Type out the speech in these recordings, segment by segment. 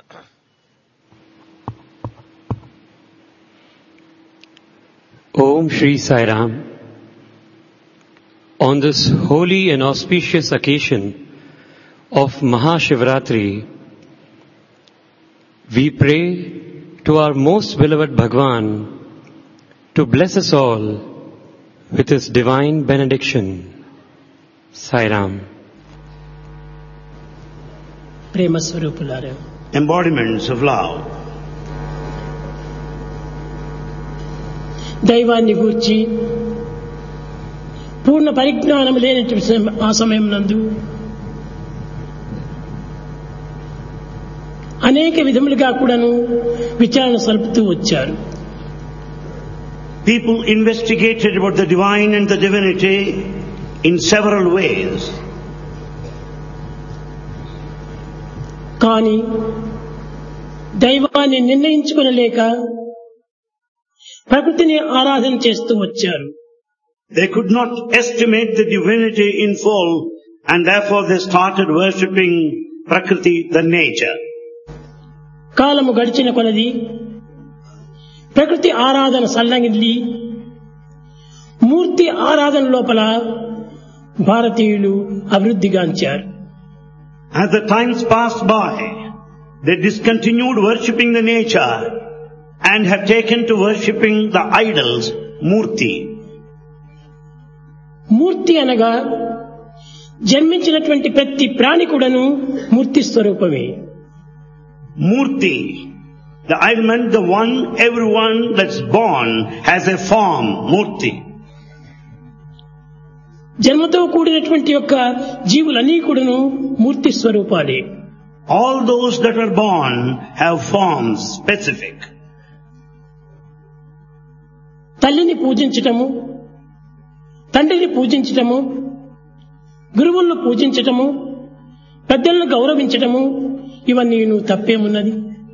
Om Shri Sai Ram. On this holy and auspicious occasion of Mahashivratri, we pray to our most beloved Bhagwan to bless us all with his divine benediction. Sai Ram. ప్రేమ స్వరూపులారా, Embodiments of love. దైవాన్ని గూర్చి పూర్ణ పరిజ్ఞానం లేనటువంటి ఆ సమయం నందు అనేక విధములుగా కూడాను విచారణ సల్పుతూ వచ్చారు. People investigated about the divine and the divinity in several ways. కానీ దైవాన్ని నిర్ణయించుకొనలేక ప్రకృతిని ఆరాధన చేస్తూ వచ్చారు. They could not estimate the divinity in full, and therefore they started worshipping Prakriti, the nature. కాలము గడిచిన కొలది ప్రకృతి ఆరాధన సల్లంగిల్లి మూర్తి ఆరాధన లోపల భారతీయులు అభివృద్ధిగాంచారు. As the times passed by, they discontinued worshipping the nature and have taken to worshipping the idols, Murti. మూర్తి అనగా జన్మించినటువంటి ప్రతి ప్రాణి కూడాను మూర్తి స్వరూపమే. Murti, the element, the one, everyone that's born has a form, Murti. జన్మతో కూడినటువంటి యొక్క జీవులన్నీ కూడాను మూర్తి స్వరూపాలే. All those that are born have forms specific. తల్లిని పూజించటము, తండ్రిని పూజించటము, గురువులను పూజించటము, పెద్దలను గౌరవించటము, ఇవన్నీ తప్పేమున్నది?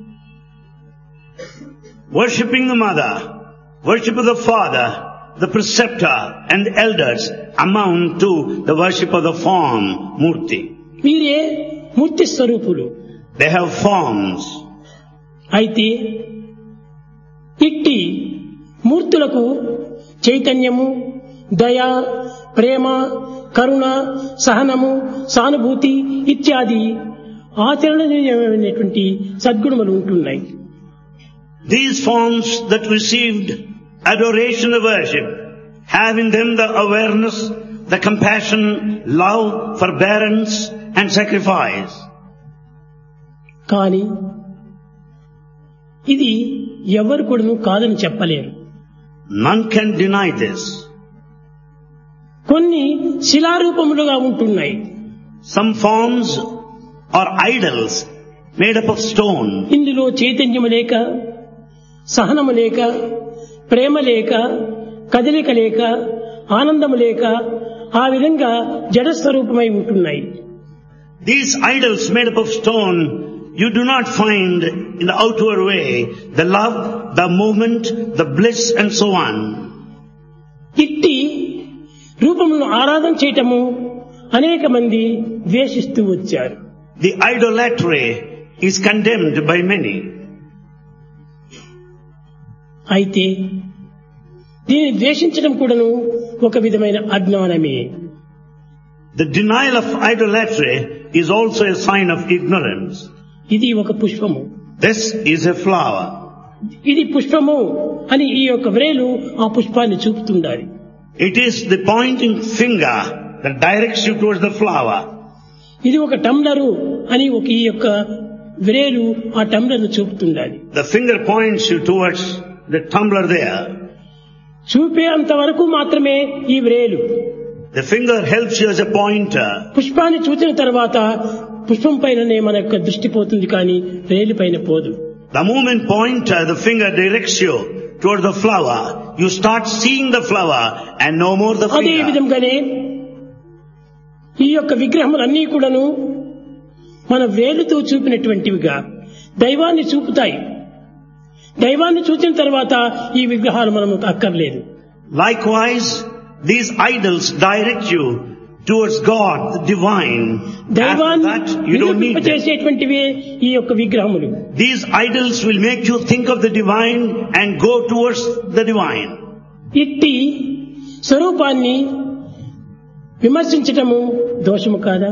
Worshipping the mother, worship of the father, the preceptor and the elders amount to the worship of the form, Murti. వీరే మూర్తి స్వరూపులు. They have forms. అయితే ఇట్టి మూర్తులకు చైతన్యము, దయ, ప్రేమ, కరుణ, సహనము, సానుభూతి ఇత్యాది ఆచరణీయమైనటువంటి సద్గుణములు ఉంటున్నాయి. These forms that received adoration of worship have in them the awareness, the compassion, love, forbearance and sacrifice. కానీ ఇది ఎవరు కూడాను కాదని చెప్పలేరు. None can deny this. కొన్ని శిలారూపములుగా ఉంటున్నాయి. Some forms are idols made up of stone. ఇందులో చైతన్యము లేక, సహనము లేక, ప్రేమ లేక, కదలిక లేక, ఆనందము లేక ఆ విధంగా జడ స్వరూపమై ఉంటున్నాయి. These idols made up of stone, you do not find in the outward way the love, the movement, the bliss and so on. ఇట్టి రూపములను ఆరాధన చేయటము అనేక మంది ద్వేషిస్తూ వచ్చారు. The idolatry is condemned by many. అయితే దీన్ని ద్వేషించడం కూడాను ఒక విధమైన అజ్ఞానమే. The denial of idolatry is also a sign of ignorance. ఇది ఒక పుష్పము, This is a flower. ఇది పుష్పము అని ఈ యొక్క వ్రేలు ఆ పుష్పాన్ని చూపుతుండాలి. It is the pointing finger that directs you towards the flower. ఇది ఒక టంబ్లరు అని ఒక ఈ యొక్క వ్రేలు ఆ టంబ్లర్ను చూపుతుండాలి. The finger points you towards the tumbler there. చూపే అంతవరకు మాత్రమే ఈ వ్రేలు. The finger helps you as a pointer. పుష్పాన్ని చూసిన తర్వాత పుష్పం పైననే మన యొక్క దృష్టి పోతుంది, కానీ వ్రేలు పైన పోదు. The moment pointer, the finger directs you towards the flower, you start seeing the flower and no more the అదే finger. విధంగానే ఈ యొక్క విగ్రహములన్నీ కూడాను మన వేలుతో చూపినటువంటివిగా దైవాన్ని చూపుతాయి. దైవాన్ని చూసిన తర్వాత ఈ విగ్రహాలు మనము అక్కర్లేదు. Likewise, these idols direct you towards God, the divine. After దైవాన్ని that, you don't need them. చేసేటువంటివే ఈ యొక్క విగ్రహములు. These idols will make you think of the divine and go towards the divine. ఇట్టి స్వరూపాన్ని విమర్శించటము దోషము కాదా?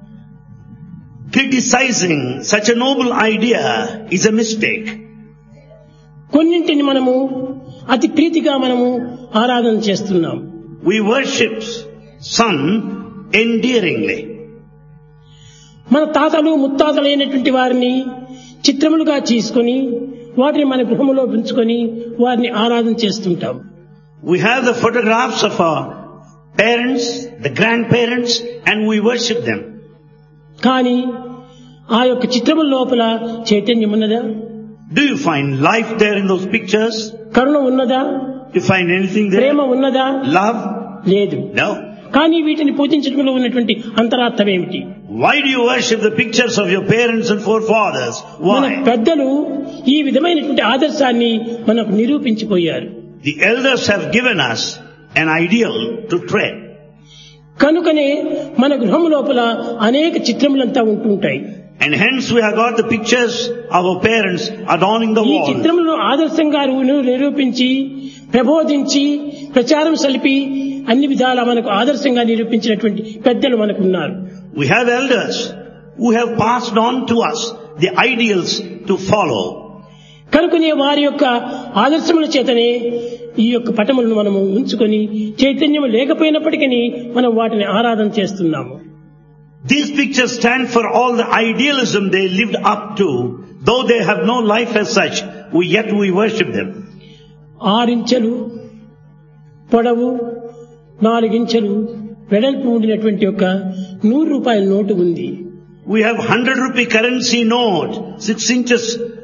Criticizing such a noble idea is a mistake. కొన్నింటిని మనము అతి ప్రీతిగా మనము ఆరాధన చేస్తున్నాం. We worship some endearingly. మన తాతలు ముత్తాతలు అయినటువంటి వారిని చిత్రములుగా చేసుకొని వాటిని మన గృహములో ఉంచుకొని వారిని ఆరాధన చేస్తుంటాం. We have the photographs of our parents, the grandparents, and we worship them. కానీ ఆ యొక్క చిత్రముల లోపల చైతన్యం ఉన్నదా? Do you find life there in those pictures? కరుణ ఉన్నదా? Do you find anything there? ప్రేమ ఉన్నదా? Love? లేదు. No. కానీ వీటిని పూజించడంలో ఉన్నటువంటి అంతరార్థం ఏమిటి? Why do you worship the pictures of your parents and forefathers? మన Why? పెద్దలు ఈ విధమైనటువంటి ఆదర్శాన్ని మనకు నిరూపించిపోయారు. The elders have given us an ideal to tread. కనుకనే మన గృహం లోపల అనేక చిత్రములంతా ఉంటుంటాయి. And hence we have got the pictures of our parents adorning the ఈ wall. చిత్రములను ఆదర్శంగా నిరూపించి ప్రబోధించి ప్రచారం సలిపి అన్ని విధాలా మనకు ఆదర్శంగా నిరూపించినటువంటి పెద్దలు మనకు ఉన్నారు. We have elders who have passed on to us the ideals to follow. కనుకనే వారి యొక్క ఆదర్శముల చేతనే ఈ యొక్క పటములను మనము ఉంచుకొని చైతన్యం లేకపోయినప్పటికీ మనం వాటిని ఆరాధన చేస్తున్నాము. These pictures stand for all the idealism they lived up to. Though they have no life as such, yet we worship them. 6 ఇంచెలు పొడవు 4 ఇంచెలు వెడల్పు ఉండినటువంటి ఒక 100 రూపాయల నోటు ఉంది. We have 100 rupee currency note, 6 inches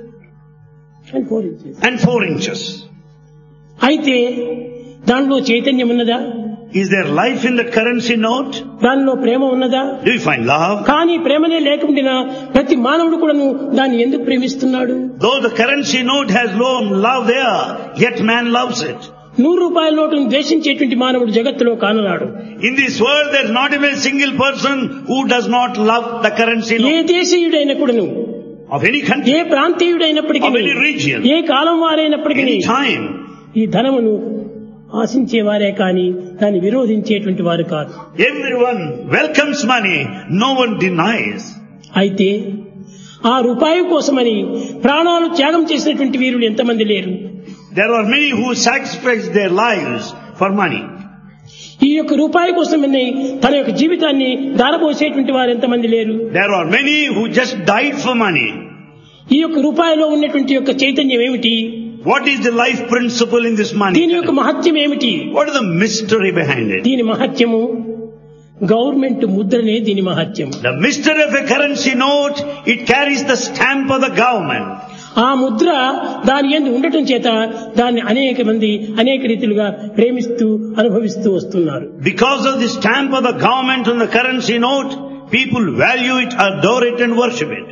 and 4 inches. అయితే దానిలో చైతన్యం ఉన్నదా? Is there life in that currency note? దానిలో ప్రేమ ఉన్నదా? Do you find love? కానీ ప్రేమనే లేకుండా ప్రతి మానవుడు కూడాను దాన్ని ఎందుకు ప్రేమిస్తున్నాడు? Though the currency note has no love there, yet man loves it. 100 రూపాయల నోటును ద్వేషించేటువంటి మానవుడు జగత్తులో కానరాడు. In this world there is not even a single person who does not love the currency A note. దేశీయుడైన కూడాను Of any country, A ప్రాంతీయుడైనప్పటికీ of any region, A column వారైనప్పటికీ any time. ఈ ధనమును ఆశించేవారే కానీ దాన్ని విరోధించేటువంటి వారు కాదు. Everyone welcomes money, no one denies. అయితే ఆ రూపాయి కోసమని ప్రాణాలు త్యాగం చేసినటువంటి వీరులు ఎంతమంది లేరు? There are many who sacrifice their lives for money. ఈ యొక్క రూపాయి కోసమని తన యొక్క జీవితాన్ని దారపోసేటువంటి వారు ఎంతమంది లేరు? There are many who just died for money. ఈ యొక్క రూపాయిలో ఉన్నటువంటి యొక్క చైతన్యం ఏమిటి? What is the life principle in this money? దీని యొక్క మహత్యం ఏమిటి? What is the mystery behind it? దీని మహత్యము గవర్నమెంట్ ముద్రనే దీని మహత్యం. The mystery of a currency note, it carries the stamp of the government. ఆ ముద్ర దాని యందు ఉండటం చేత దాన్ని అనేక మంది అనేక రీతిలుగా ప్రేమిస్తూ అనుభవిస్తూ వస్తున్నారు. Because of the stamp of the government on the currency note, people value it, adore it and worship it.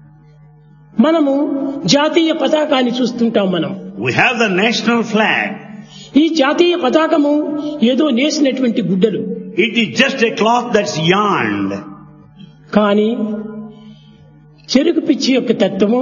మనము జాతీయ పతాకాన్ని చూస్తుంటాం. మనం We have the national flag. ఈ జాతీయ పతాకము ఏదో నేసినటువంటి గుడ్డలు. It is just a cloth that's yarned. కానీ చెరుకు పిచ్చి యొక్క తత్వము,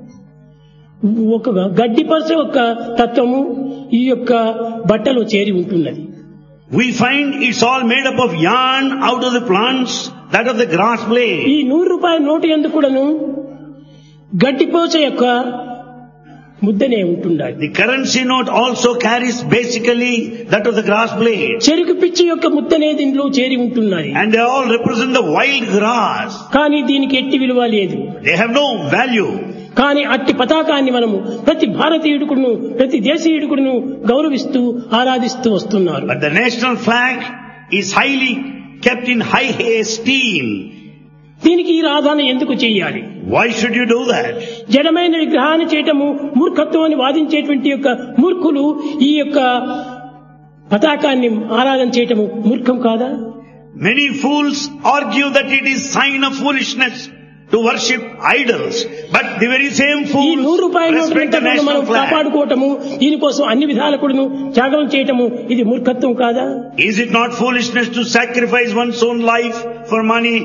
ఒక గడ్డి పరస యొక్క తత్వము ఈ యొక్క బట్టలో చేరి ఉంటున్నది. We find it's all made up of yarn out of the plants, that of the grass blade. ఈ 100 రూపాయల నోటు యందు కూడాను గడ్డిపోచ యొక్క ముద్దనే ఉంటుండాలి. The currency note also carries basically that of the grass blade. చెరుకు పిచ్చి యొక్క ముద్దనే దీనిలో చేరి ఉంటున్నది. And they all represent the wild grass. కానీ దీనికి ఎట్టి విలువ లేదు. They have no value. కానీ అట్టి పతాకాన్ని మనము ప్రతి భారతీయుడుకును ప్రతి దేశీయుడుకును గౌరవిస్తూ ఆరాధిస్తూ వస్తున్నారు. But the national flag is highly kept in high esteem. దీనికి ఈ ఆరాధన ఎందుకు చేయాలి? Why should you do that? జడమైన విగ్రహాన్ని చేయటము మూర్ఖత్వం అని వాదించేటువంటి యొక్క మూర్ఖులు ఈ యొక్క పతాకాన్ని ఆరాధన చేయటము మూర్ఖం కాదా? Many fools argue that it is sign of foolishness to worship idols. But the very same ఈ fools 100 రూపాయల respect the నోట్లను మనం national flag. కాపాడుకోవటము, దీనికోసం అన్ని విధాలకుడును త్యాగం చేయటము, ఇది మూర్ఖత్వం కాదా? Is it not foolishness to sacrifice one's own life for money?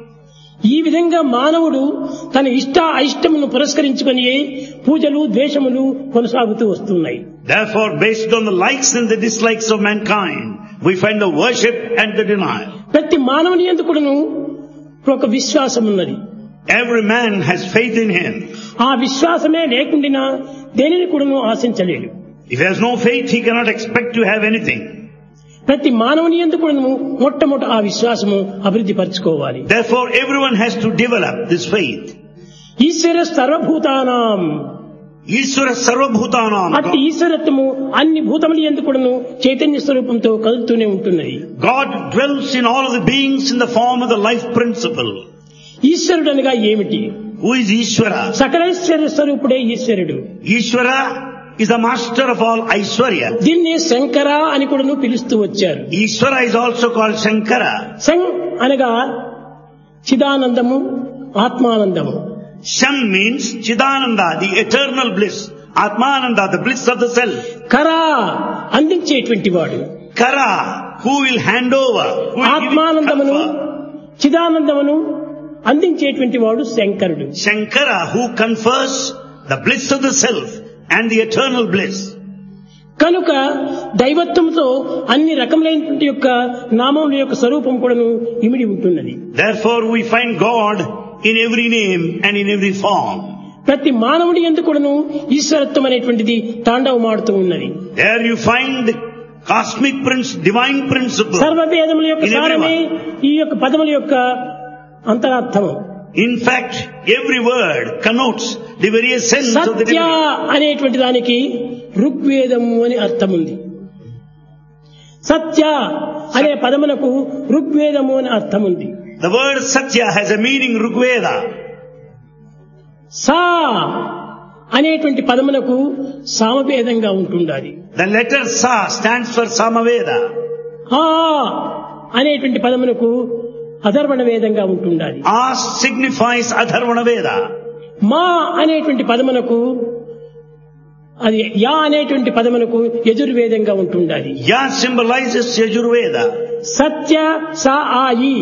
ఈ విధంగా మానవుడు తన ఇష్ట అయిష్టమును పురస్కరించుకొని పూజలు ద్వేషములు కొనసాగుతూ వస్తున్నాయి. Therefore, based on the likes and the dislikes of mankind, we find the worship and the denial. ప్రతి మానవుని యందు కూడాను ఒక విశ్వాసం ఉన్నది. Every man has faith in him. ఆ విశ్వాసమే లేకుండా దేనిని కూడాను ఆశించలేడు. If he has no faith, he cannot expect to have anything. ప్రతి మానవుని యందు కూడాను మొట్టమొదట ఆ విశ్వాసము అభివృద్ధి పరచుకోవాలి. Therefore, everyone has to develop this faith. ఈశ్వర సర్వభూతానాం, Ishvara Sarvabhutanam. అట్టి ఈశ్వరత్వము అన్ని భూతముల యందు కూడాను చైతన్య స్వరూపంతో కదులుతూనే ఉంటున్నది. God dwells in all of the beings in the form of the life principle. ఈశ్వరుడు అనగా ఏమిటి? Who is Ishvara? సకలైశ్వర్య స్వరూపుడే ఈశ్వరుడు. Ishvara is the master of all Aishwarya. దీన్ని శంకర అని కూడాను పిలుస్తూ వచ్చారు. Ishvara is also called Shankara. శం అనగా చిదానందము, ఆత్మానందము. Sham means Chidananda, the eternal bliss. Atmananda, the bliss of the self. కరా అందించేటువంటి వాడు. Kara, who will hand over. Who will give it ఆత్మానందమును comfort. చిదానందమును అందించేటువంటి వాడు శంకరుడు. Shankara, who confers the bliss of the self and the eternal bliss. కనుక దైవత్వంతో అన్ని రకములైనటువంటి యొక్క నామముల యొక్క స్వరూపం కూడాను ఇమిడి ఉంటున్నది. Therefore, we find God in every name and in every form. ప్రతి మానవుడి యందు కూడాను ఈశ్వరత్వం అనేటువంటిది తాండవమాడుతూ ఉన్నది. There you find the cosmic divine principle. సర్వవేదముల యొక్క సారమే ఈ యొక్క పదముల యొక్క అంతరార్థము. In fact, every word connotes the very essence of the Satya divinity. అనేటువంటి దానికి ఋగ్వేదము అని అర్థం ఉంది. సత్య అనే పదమునకు ఋగ్వేదము అని అర్థం ఉంది. The word Satya has a meaning Rigveda. సా అనేటువంటి పదమునకు సామవేదంగా ఉంటుండాలి. The letter Sa stands for Samaveda. ఆ అనేటువంటి పదమునకు అధర్వణ వేదంగా ఉంటుండాలి. A signifies Adharvana Veda. మా అనేటువంటి పదమునకు అది యా అనేటువంటి పదమునకు యజుర్వేదంగా ఉంటుండాలి. Ya symbolizes Yajurveda. సత్య సా ఆయి,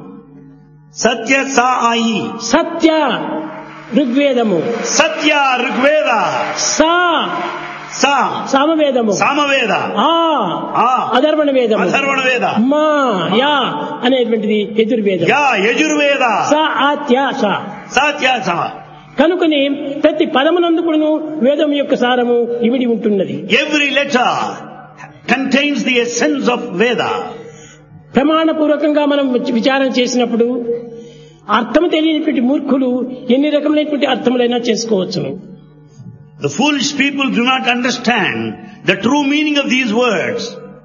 Satya Sa Ayi. సత్య ఋగ్వేదము, Satya Rigveda. సా Sa సామవేదము, Samaveda. ఆ అధర్వణ వేదము, Adharvana Veda. మా యా అనేటువంటిది యజుర్వేదం. Ya Yajurveda. సా ఆత్యాస. Satya Sa. కనుకనే ప్రతి పదమునందు కూడాను వేదం యొక్క సారము ఇమిడి ఉంటున్నది. Every letter contains the essence of Veda. ప్రమాణపూర్వకంగా మనం విచారణ చేసినప్పుడు అర్థము తెలియనటువంటి మూర్ఖులు ఎన్ని రకములైనటువంటి అర్థములైనా చేసుకోవచ్చును. The foolish people do not understand the true meaning of these words.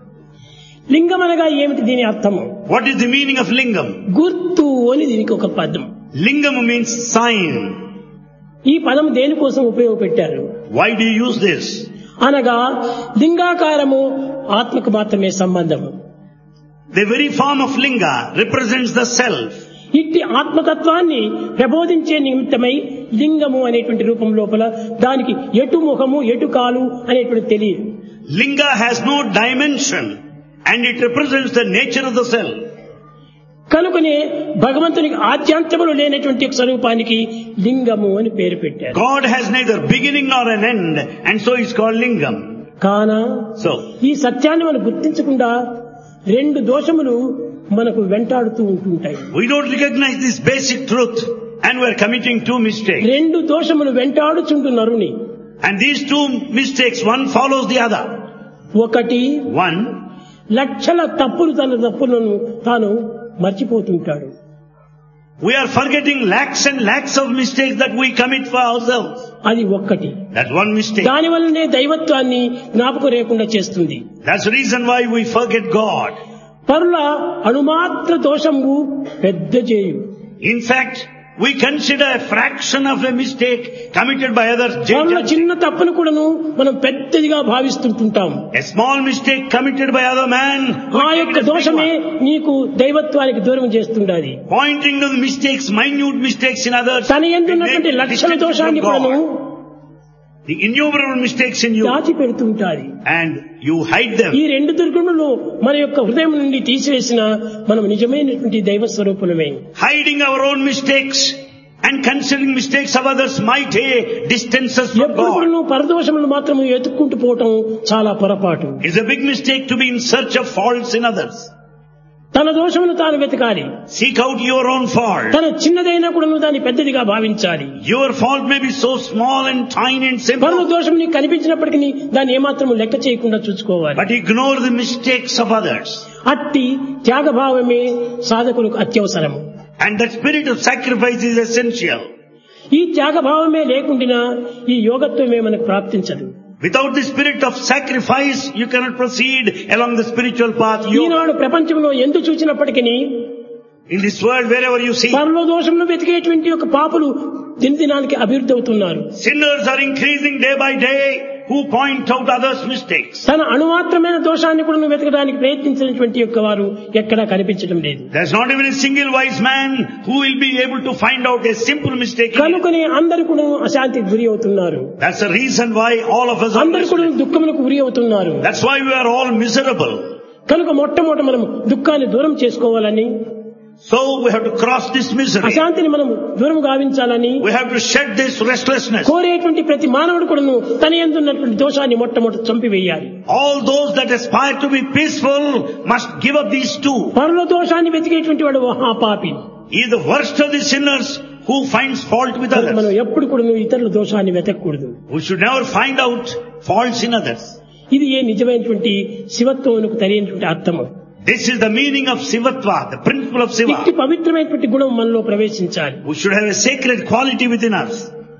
లింగం అనగా ఏమిటి దీని అర్థము? What is the meaning of lingam? గుర్తు అని దీనికి ఒక పదం. Lingam means sign. ఈ పదం దేనికోసం ఉపయోగపెట్టారు? Why do you use this? అనగా లింగాకారము ఆత్మకు మాత్రమే సంబంధము. The very form of linga represents the self. ఇట్టి ఆత్మతత్వాన్ని ప్రబోధించే నిమిత్తమై లింగము అనేటువంటి రూపం లోపల దానికి ఎటు ముఖము ఎటు కాలు అనేటువంటి తెలియదు. Linga has no dimension and it represents the nature of the self. కనుకనే భగవంతునికి ఆద్యాంతములు లేనటువంటి స్వరూపానికి లింగము అని పేరు పెట్టారు. God has neither beginning nor an end and so it's called lingam. కానా So, ఈ సత్యాన్ని మనం గుర్తించకుండా రెండు దోషములు మనకు వెంటాడుతూ ఉంటుంటాయి. we don't recognize this basic truth and we're committing two mistakes. రెండు దోషములు వెంటాడుచుంటు నరుని. And these two mistakes, one follows the other. ఒకటి, One, లక్షల తన తప్పులను తాను మర్చిపోతుంటాడు. we are forgetting lakhs and lakhs of mistakes that we commit for ourselves. అది ఒక్కటి. That's one mistake. దాని వల్లనే దైవత్వాన్ని జ్ఞాపకం లేకుండా చేస్తుంది. That's the reason why we forget God. పరుల అణుమాత్ర దోషము పెద్ద చేయు. In fact, we consider a fraction of a mistake committed by others. వాళ్ళ చిన్న తప్పును కూడాను మనం పెద్దదిగా భావిస్తుంటాం. A small mistake committed by other man. ఆ యొక్క దోషమే నీకు దైవత్వానికి దూరం చేస్తుండాలి. Pointing to the mistakes, minute mistakes in others. తన యందు ఉన్నటువంటి లక్షల దోషాన్ని కూడాను the innumerable mistakes in you, దాచి పెడుతుంటారు. and you hide them. ఈ రెండు దుర్గుణములు మన యొక్క హృదయం నుండి తీసివేసిన మనం నిజమైనటువంటి దైవ స్వరూపులమే. Hiding our own mistakes and considering mistakes of others might distance us from ఎప్పుడు God. నువ్వు పరదోషములు మాత్రం ఎత్తుక్కుంటూ పోవటం చాలా పొరపాటు. It's a big mistake to be in search of faults in others. తన దోషమును తాను వెతకాలి. Seek out your own fault. తన చిన్నదైనా కూడా నువ్వు దాన్ని పెద్దదిగా భావించాలి. Your fault may be so small and tiny and simple. పరుల దోషం నీకు కనిపించినప్పటికీ దాన్ని ఏమాత్రం లెక్క చేయకుండా చూసుకోవాలి. But ignore the mistakes of others. అట్టి త్యాగభావమే సాధకులకు అత్యవసరము. And that spirit of sacrifice is essential. ఈ త్యాగభావమే లేకుండా ఈ యోగత్వమే మనకు ప్రాప్తించదు. Without the spirit of sacrifice, you cannot proceed along the spiritual path. ఈనాడు ప్రపంచంలో ఎందుకు చూసినప్పటికీ In this world, wherever you see, పరలో దోషంలో వెతికేటువంటి ఒక పాపులు దినదినానికి అభివృద్ధి అవుతున్నారు. sinners are increasing day by day who point out others' mistakes. తన అణుమాత్రమైన దోషాన్ని కూడా వెతకడానికి ప్రయత్నించినటువంటి యొక్క వారు ఎక్కడా కనిపించడం లేదు. There's not even a single wise man who will be able to find out a simple mistake. కనుకనే అందరూ కూడా అశాంతికి గురి అవుతున్నారు. That's the reason why all of us are అందరూ కూడా దుఃఖములకు గురి అవుతున్నారు. That's why we are all miserable. కనుక మొట్టమొదట మనం దుఃఖాన్ని దూరం చేసుకోవాలని, So we have to cross this misery. అశాంతిని మనం దూరం గావించాలని, We have to shed this restlessness. కోరేటువంటి ప్రతి మానవుడు కూడాను తన యందు ఉన్నటువంటి దోషాన్ని మొట్టమొదటి చంపివేయాలి. All those that aspire to be peaceful must give up these two. పరుల దోషాన్ని వెతికేటువంటి వాడు మహాపాపి. He is the worst of the sinners who finds fault with మనం others. ఎప్పుడు కూడా ఇతరుల దోషాన్ని వెతకూడదు. We should never find out faults in others. ఇది ఏ నిజమైనటువంటి శివత్వమునకు తెలియనటువంటి అర్థము. This is the meaning of Sivatva, the principle of Siva. ఇట్టి పవిత్రమైనటువంటి గుణం మనలో ప్రవేశించాలి. We should have a sacred quality within us.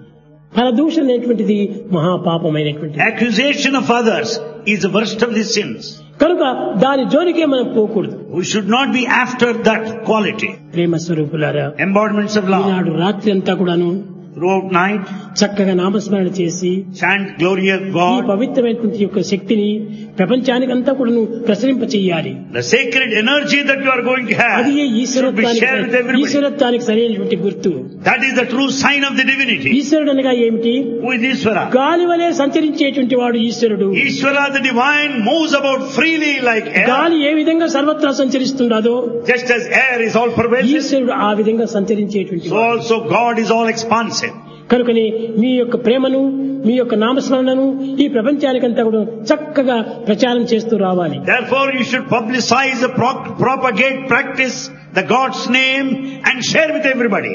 పరదూషణ అనేటువంటిది మహాపాపమైనటువంటిది. Accusation of others is the worst of the sins. కనుక దాని జోలికే మనం పోకూడదు. We should not be after that quality. ప్రేమ స్వరూపులారా, Embodiments of love. ఈనాడు రాత్రి అంతా కూడాను Throughout night, చక్కగా నామస్మరణ చేసి chant glory of ఈ God. పవిత్రమైనటువంటి యొక్క శక్తిని ప్రపంచానికంతా కూడాను ప్రసరింప చెయ్యాలి. The sacred energy that you are going to have అది should be shared with everybody. ఈశ్వరత్వానికి సరైనటువంటి గుర్తు. That is the true sign of the divinity. ఈశ్వరుడు అనగా ఏమిటి? Who is Ishvara? గాలి వలె సంచరించేటువంటి వాడు ఈశ్వరుడు. Ishvara the divine moves about freely like air. గాలి ఏ విధంగా సర్వత్రా సంచరిస్తుందో Just as air is all pervasive, ఈశ్వరుడు ఆ విధంగా సంచరించేటువంటి so also God is all expansive. కనుకని మీ యొక్క ప్రేమను, మీ యొక్క నామస్మరణను ఈ ప్రపంచానికంతా కూడా చక్కగా ప్రచారం చేస్తూ రావాలి. Therefore you should publicize, propagate, practice the God's name and share with everybody.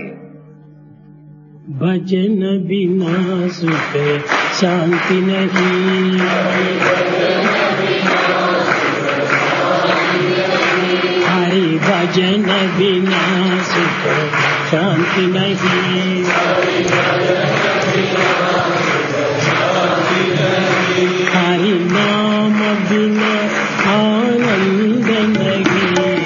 భజన బినా సుఖ శాంతి నహీ, హరి భజన బినా సుఖ శాంతి నహీ, హరి నామ బినా ఆనంద నహీ,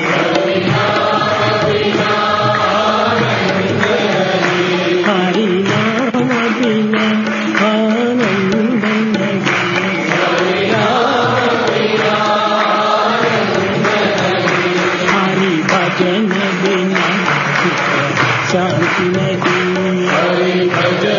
హరి నామ బినా ఆనంద నహీ, హరి భజన బినా సుఖ శాంతి నహీ.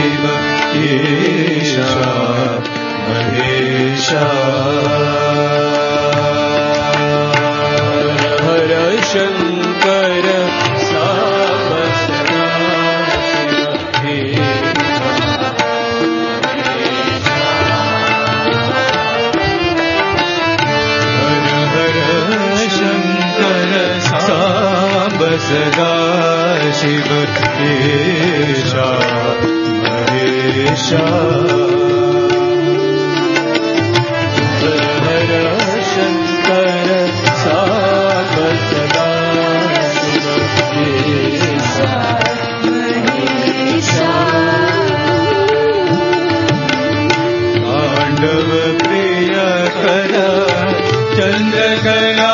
शिव ईशा महेशा हर शंकर साम सदा शिव सदा शिव ईशा महेशा हर शंकर साम सदा शिव ईशा महेशा पांडव प्रिय कर चंद्रकला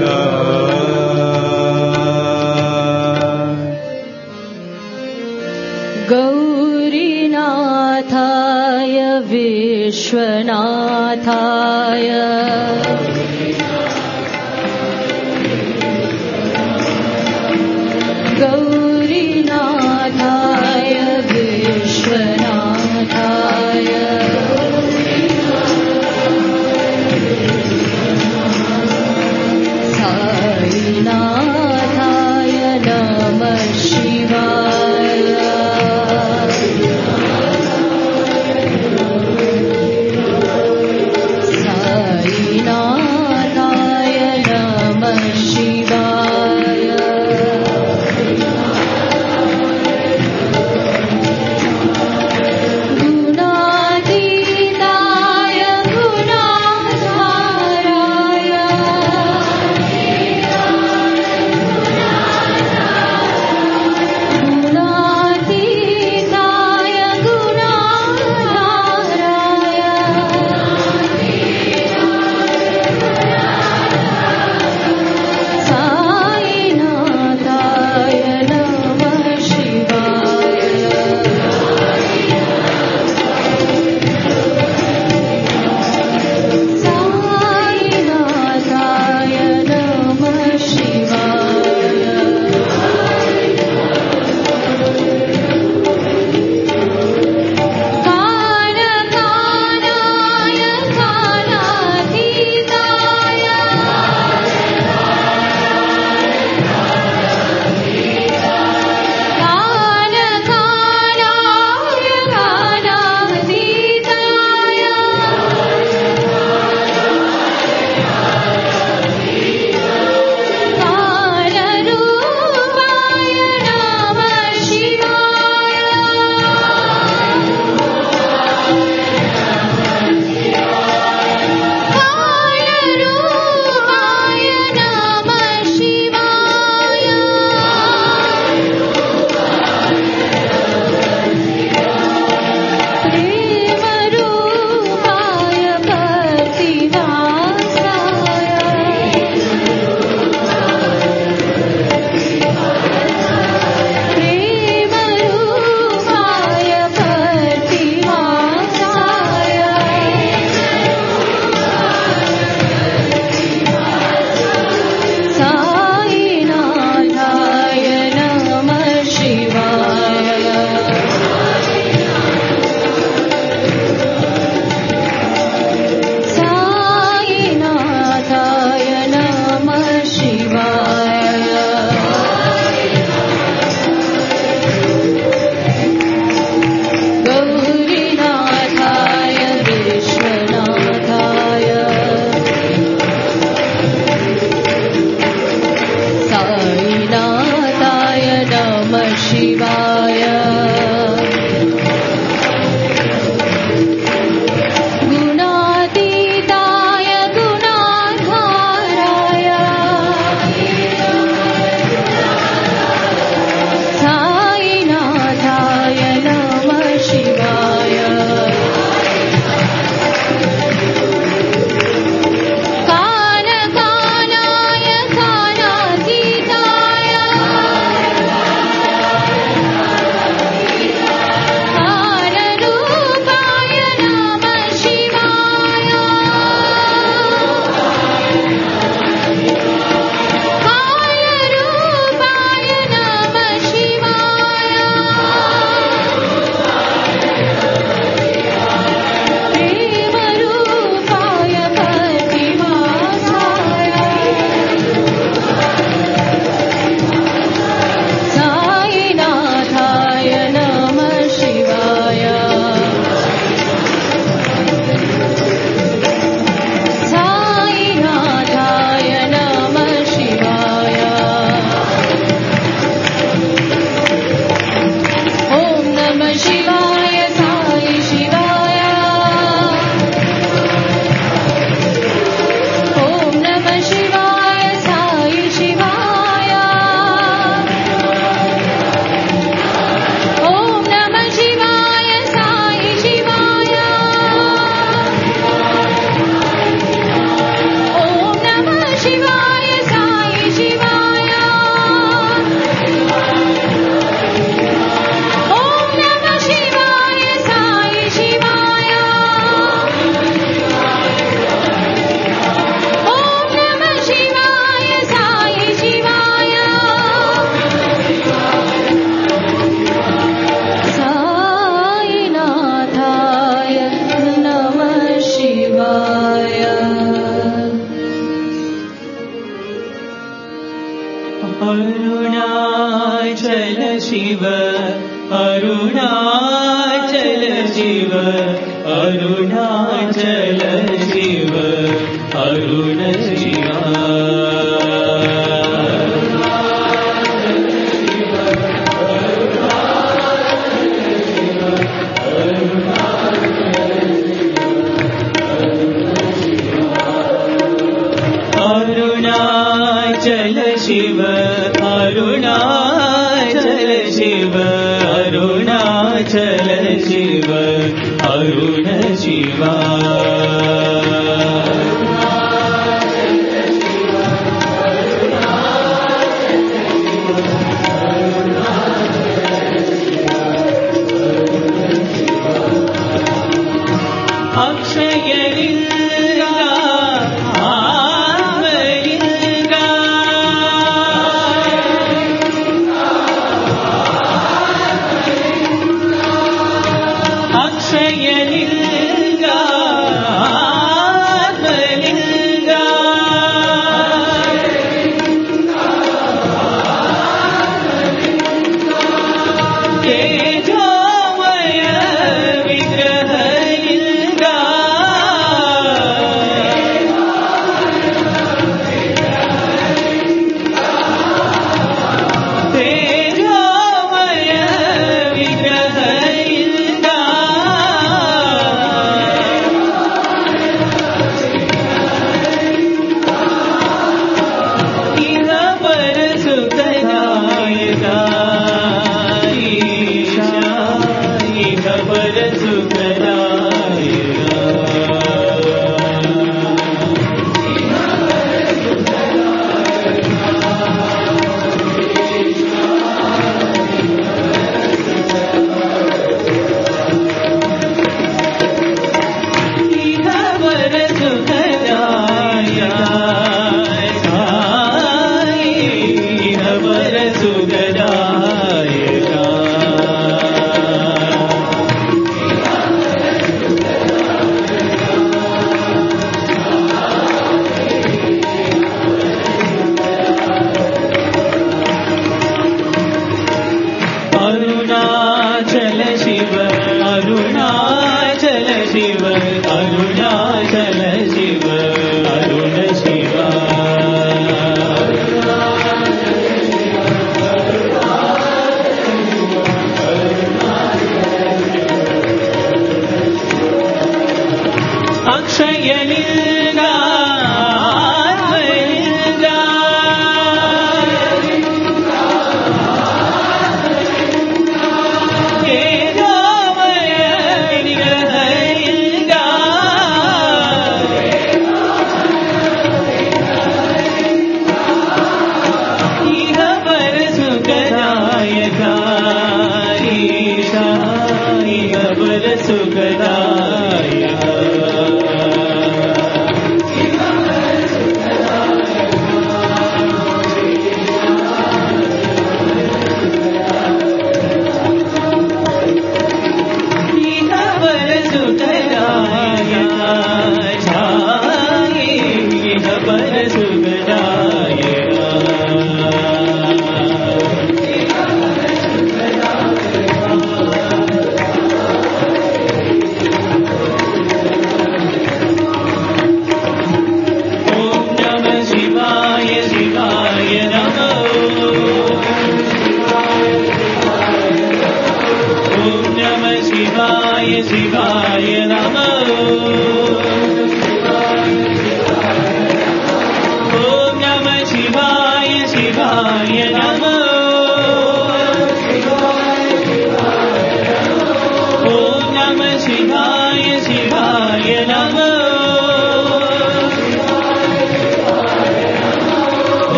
गौरीनाथाय विश्वनाथाय गौरीनाथाय विश्वनाथाय साईनाथाय नमः शिवाय साईनाथाय अरुणाचल शिव अरुणाचल शिव अरुणाचल शिव अरुण शिवा अरुणाचल शिव अरुणाचल शिव अरुणाचल शिव अरुण शिवा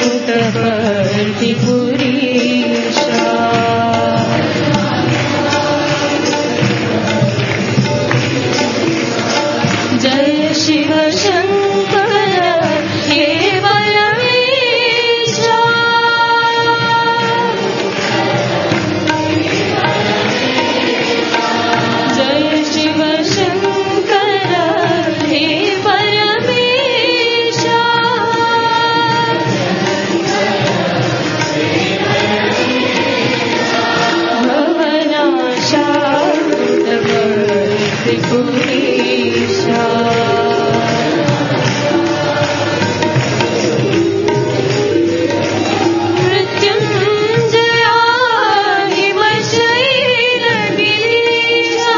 पुटवर्तिपुरीशा जय शिव शंकर हे परमेशा जय शिव शंकर हे परमेशा भवनाशा पुटवर्तिपुरीशा मृत्युंजया हिमशैलगिरीशा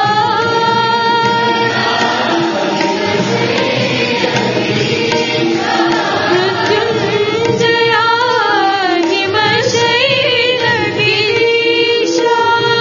मृत्युंजया हिमशैलगिरीशा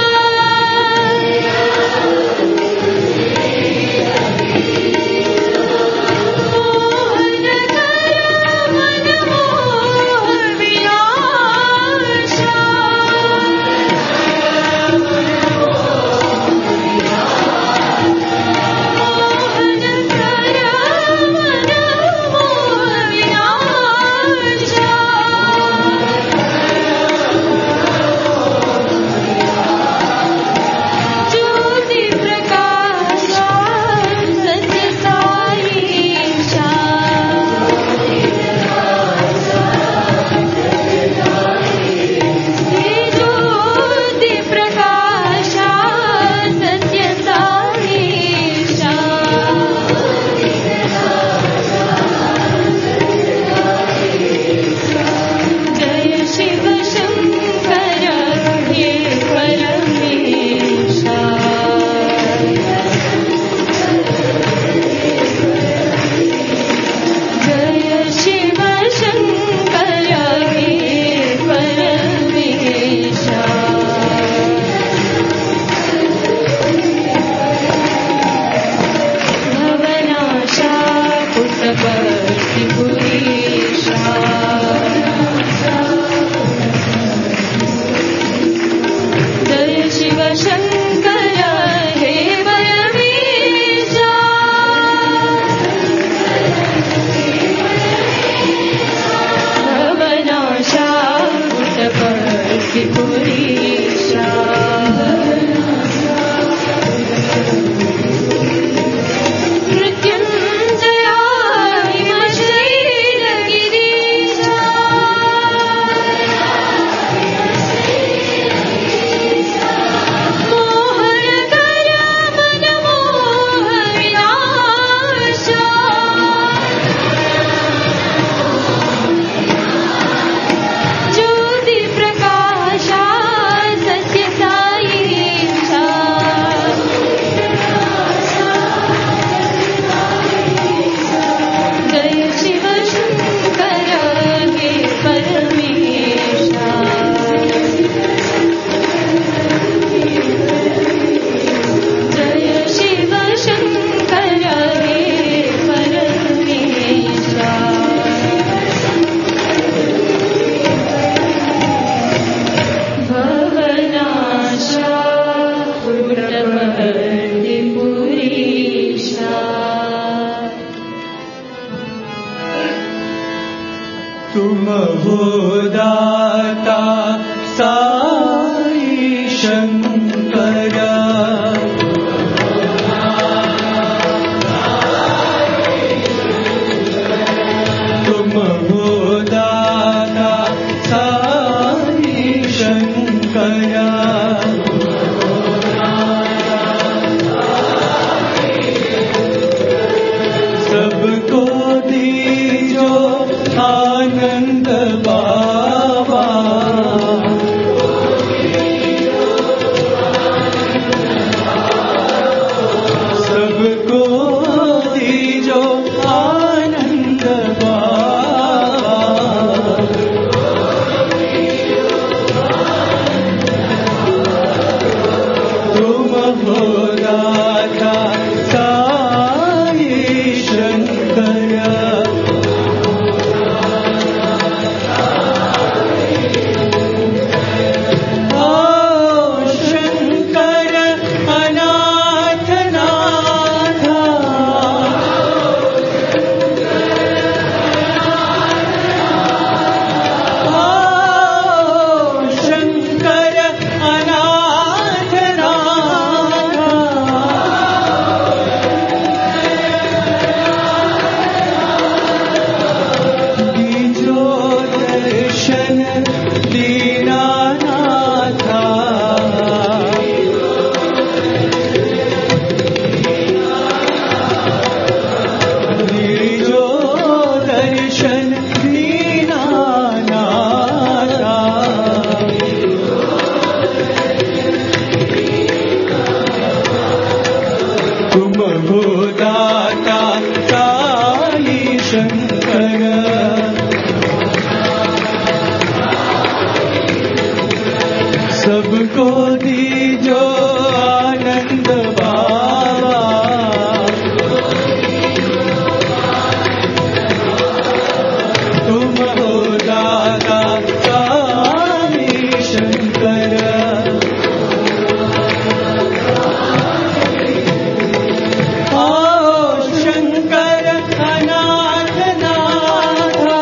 तुम हो दाता साई शंकर तुम हो दाता साई शंकर सबको दीजो आनंद बाबा सबको दीजो आनंद बाबा तुम हो दाता साई शंकर तुम हो दाता साई शंकर सबको दीजो आनंद बाबा तुम हो दाता साई शंकर शंकर अनाथ नाथा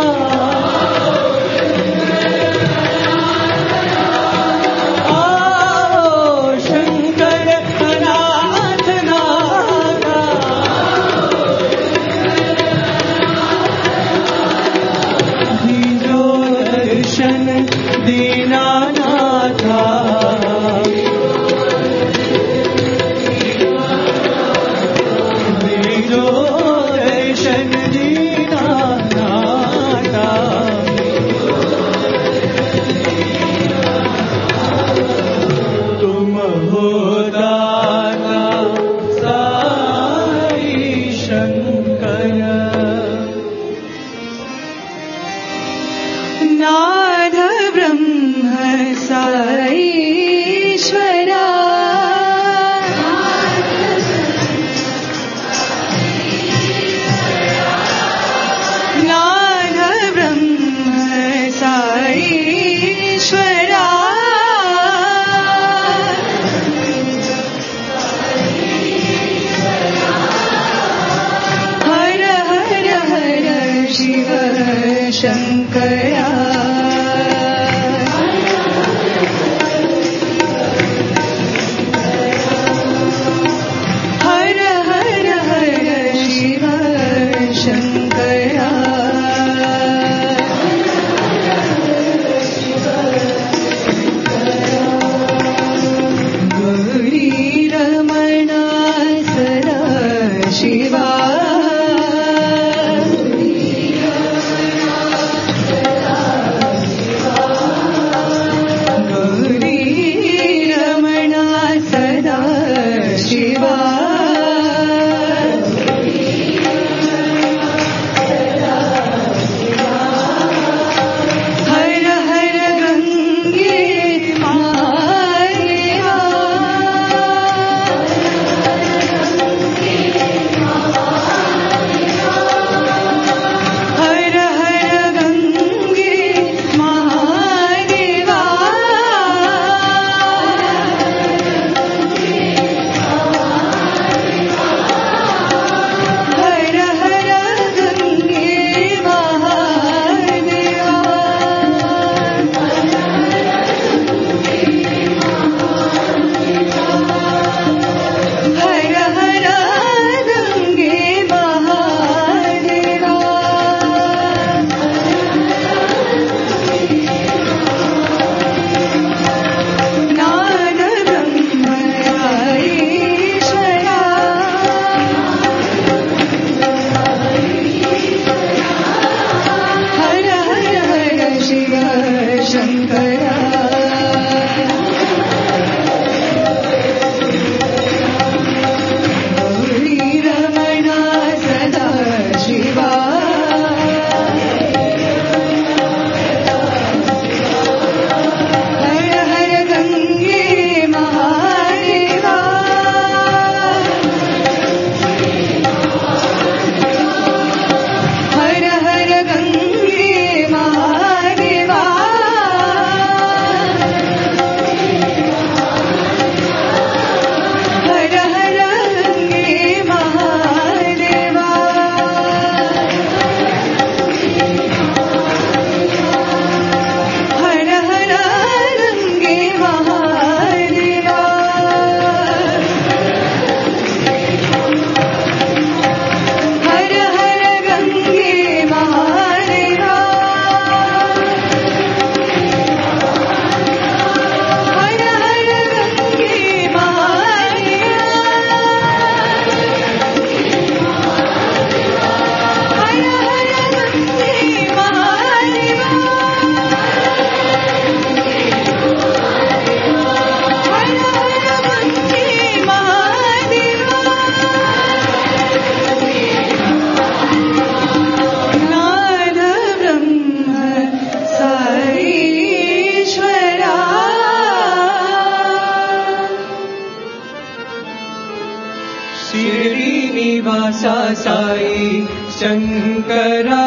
शिरडी निवासा साई शंकरा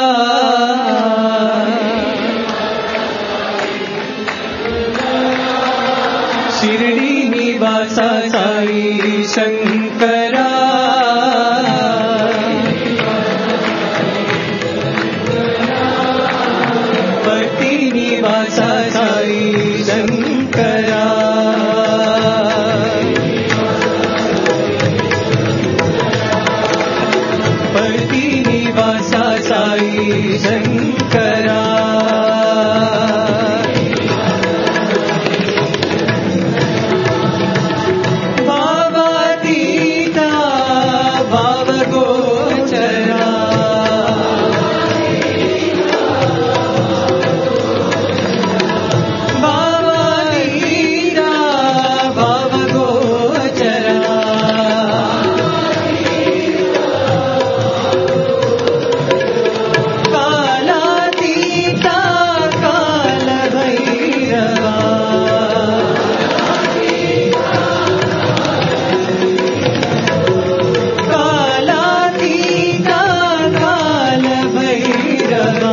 शिरडी निवासा साई शंकरा पति निवासा साई शंकरा पति निवासा साई शंकरा भावातीता भावगोचरा भावातीता भावगोचरा कालातीता कालभैरवा कालातीता कालभैरवा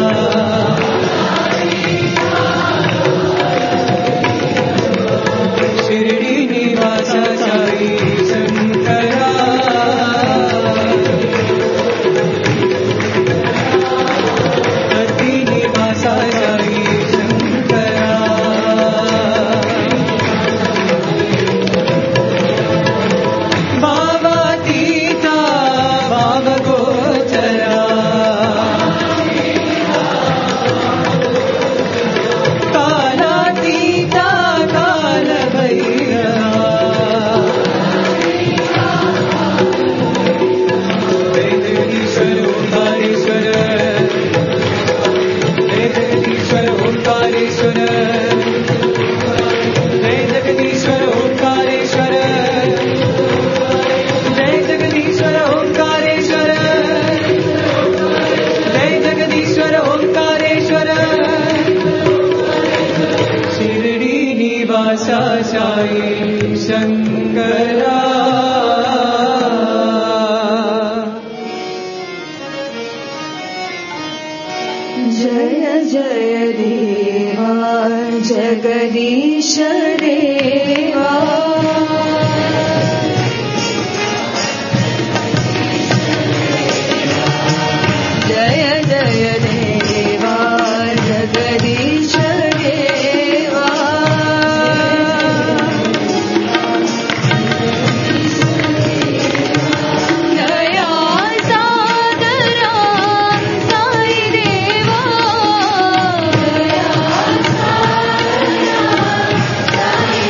शिरडी निवासा साई शंकरा पति निवासा साई शंकरा भावातीता भावगोचरा कालातीता कालभैरवा वेदगीश्वर ओंकारेश्वर वेदगीश्वर ओंकारेश्वर जय जगदीश्वर ओंकारेश्वर जय जगदीश्वर ओंकारेश्वर जय जगदीश्वर ओंकारेश्वर शिरडी निवासा साई शंकरा जय जय देवा जगदीश देवा जय जय देवा जगदीश देवा दया सागरा साई देवा दया सागरा साई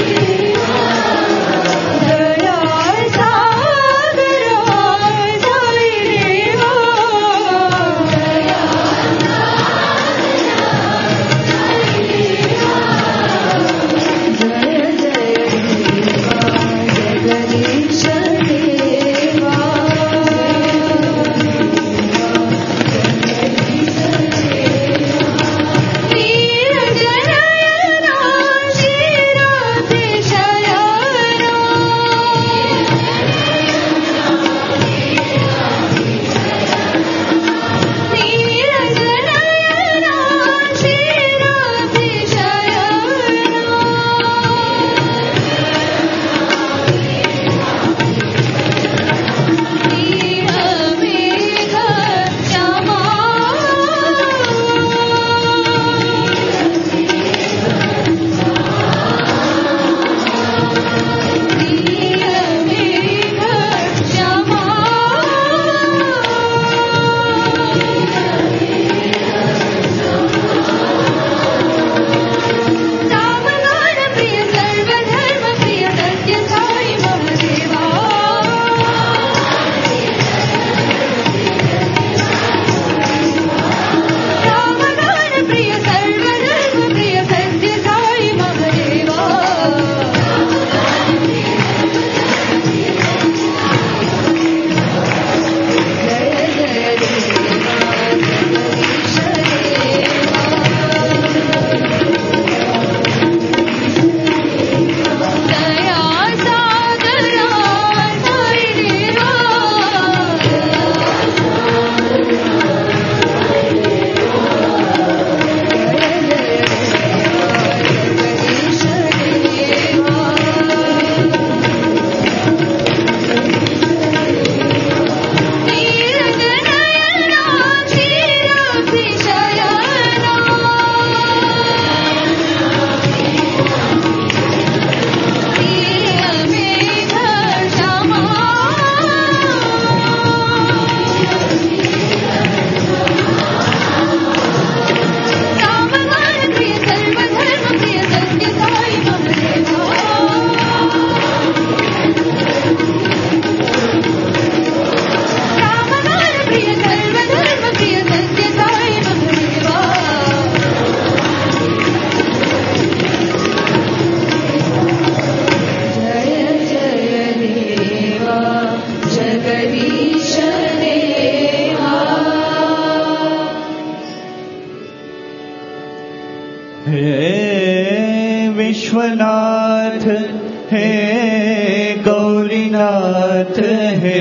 साईनाथ है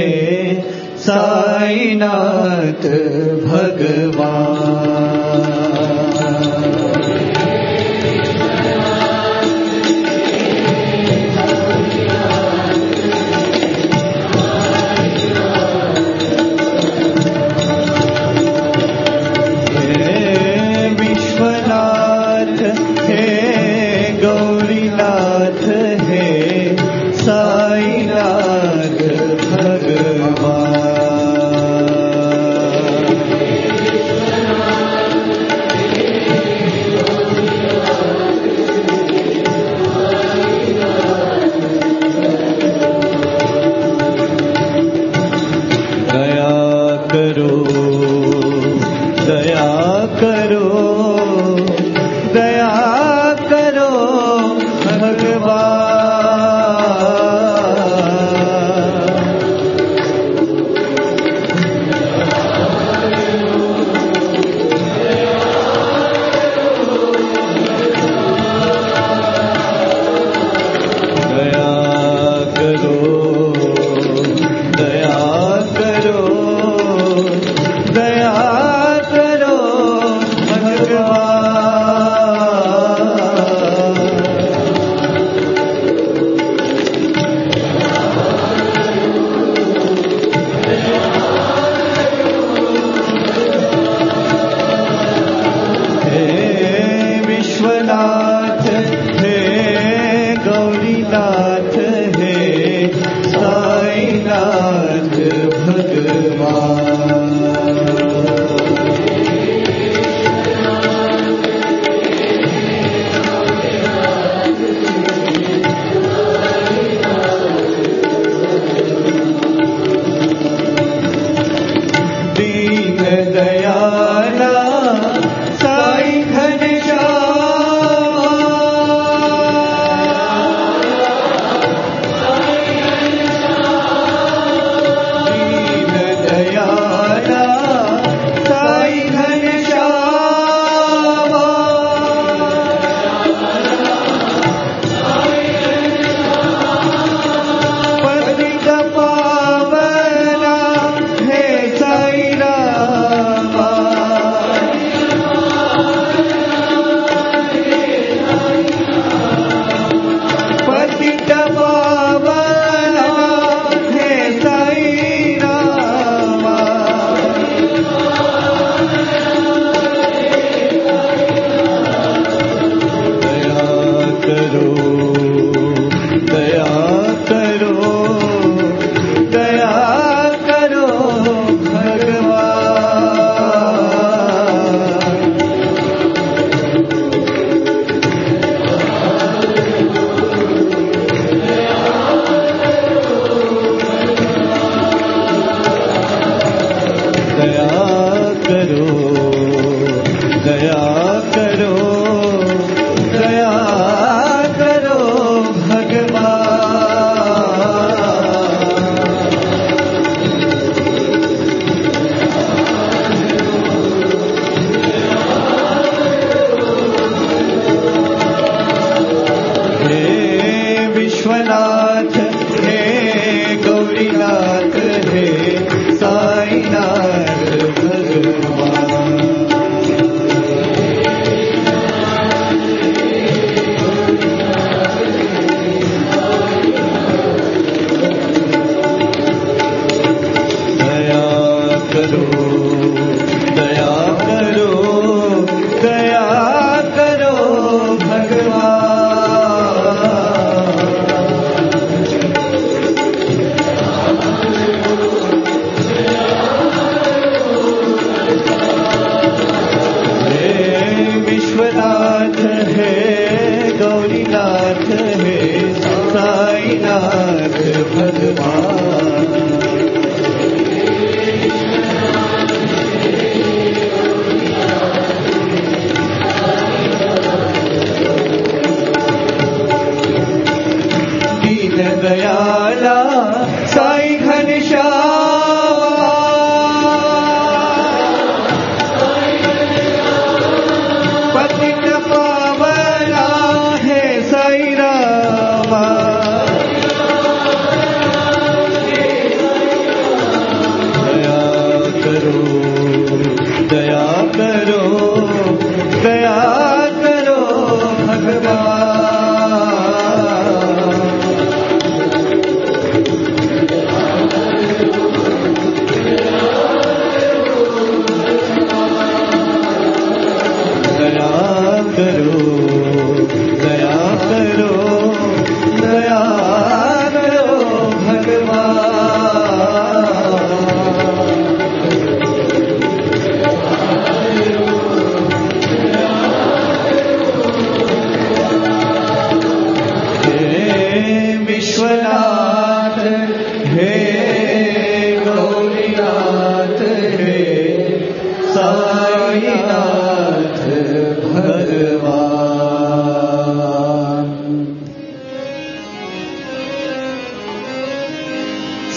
साईनाथ भगवान।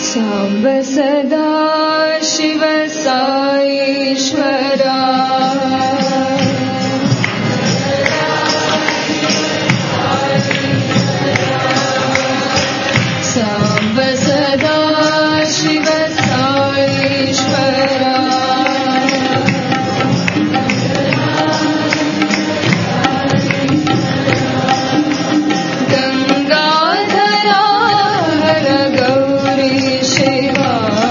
साम्ब सदा शिव साईश्वरा साम्ब सदा शिव साईश्वरा गंगाधरा हर गौरी शिवा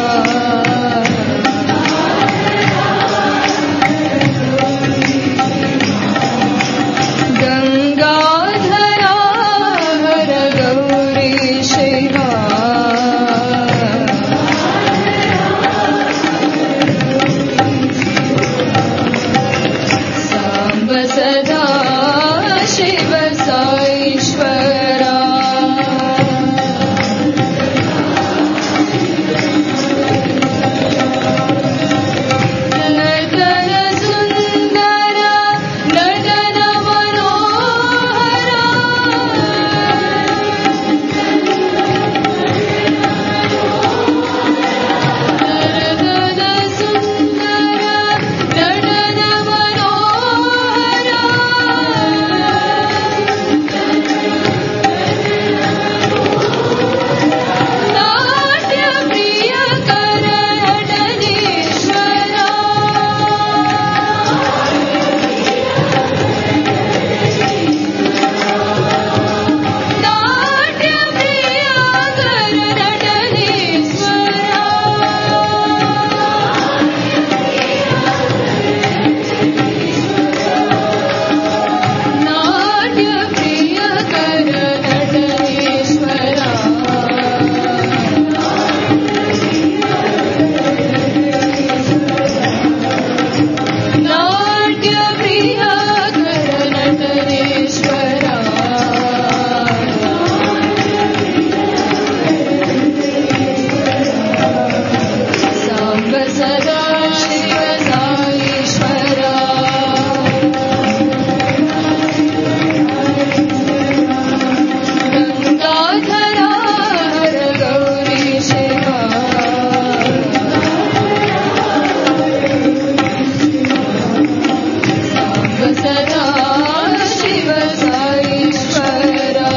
गंगाधरा हर गौरी शिवा साम्ब सदा शिव साईश्वरा नटन सुंदर नटन मनोहर नटन सुंदर नटन मनोहर नाट्य प्रिय कर नटनेश्वरा नाट्य प्रिय कर नटनेश्वरा नाट्य प्रिय कर नटनेश्वरा नाट्य प्रिय कर नटनेश्वरा साम्ब सदा शिव साईश्वरा गंगाधरा हर गौरी शिवा साम्ब सदा शिव साईश्वरा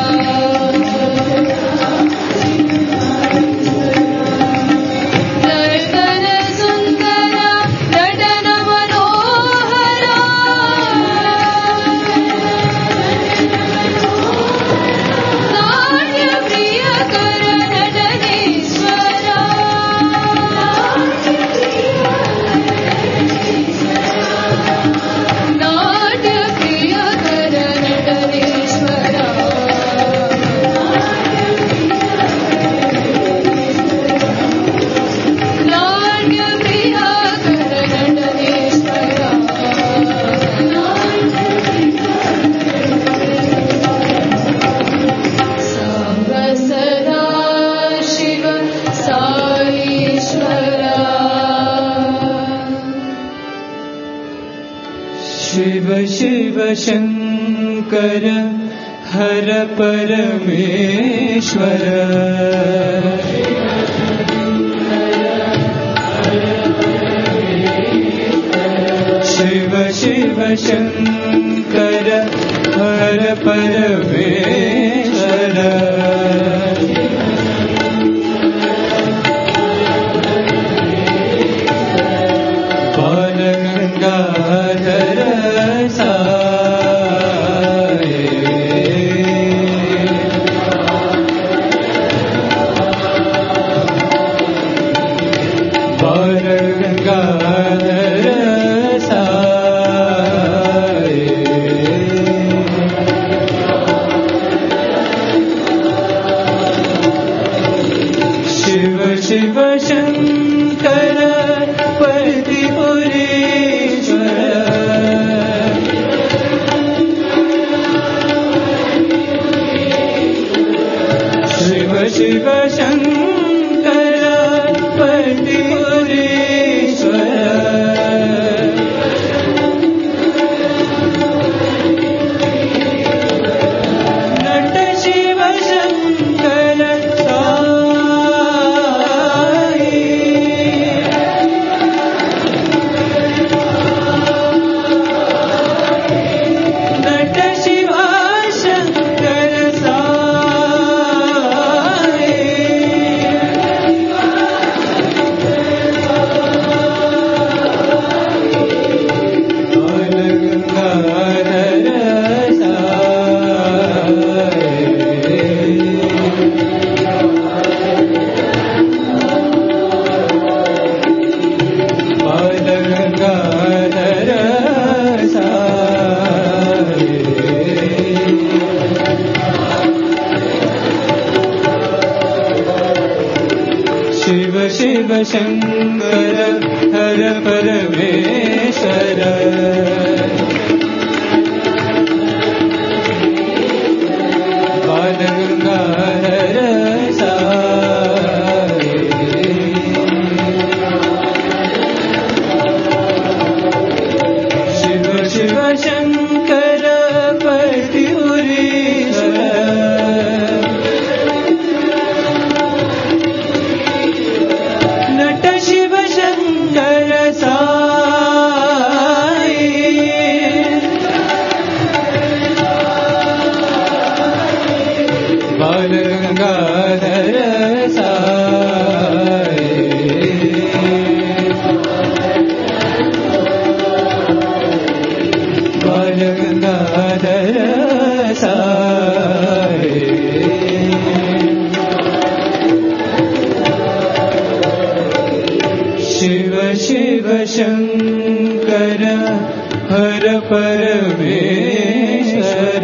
नटन सुंदर नटन मनोहर नाट्य प्रिय कर नटनेश्वरा नाट्य प्रिय कर नटनेश्वरा नाट्य प्रिय कर नटनेश्वरा साम्ब सदा शिव साईश्वरा शिव शिव शंकर हर परमेश्वर शिव शिव शंकर हर परमेश्वर बाल गंगाधर साई बाल गंगाधर साई शिव शिव शंकर परदिपुरीश्वर शिव शिव शंकर परदिपुरीश्वर नट शिव शंकर साई शिव शिव शंकर हर परमेश्वर बाल गंगाधर साई शिव शिव शंकर पतिपुरीश्वर नट शिव शंकर साई बाल गंगाधर साई बाल गंगाधर साई शिव शिव शंकर हर परमेश्वर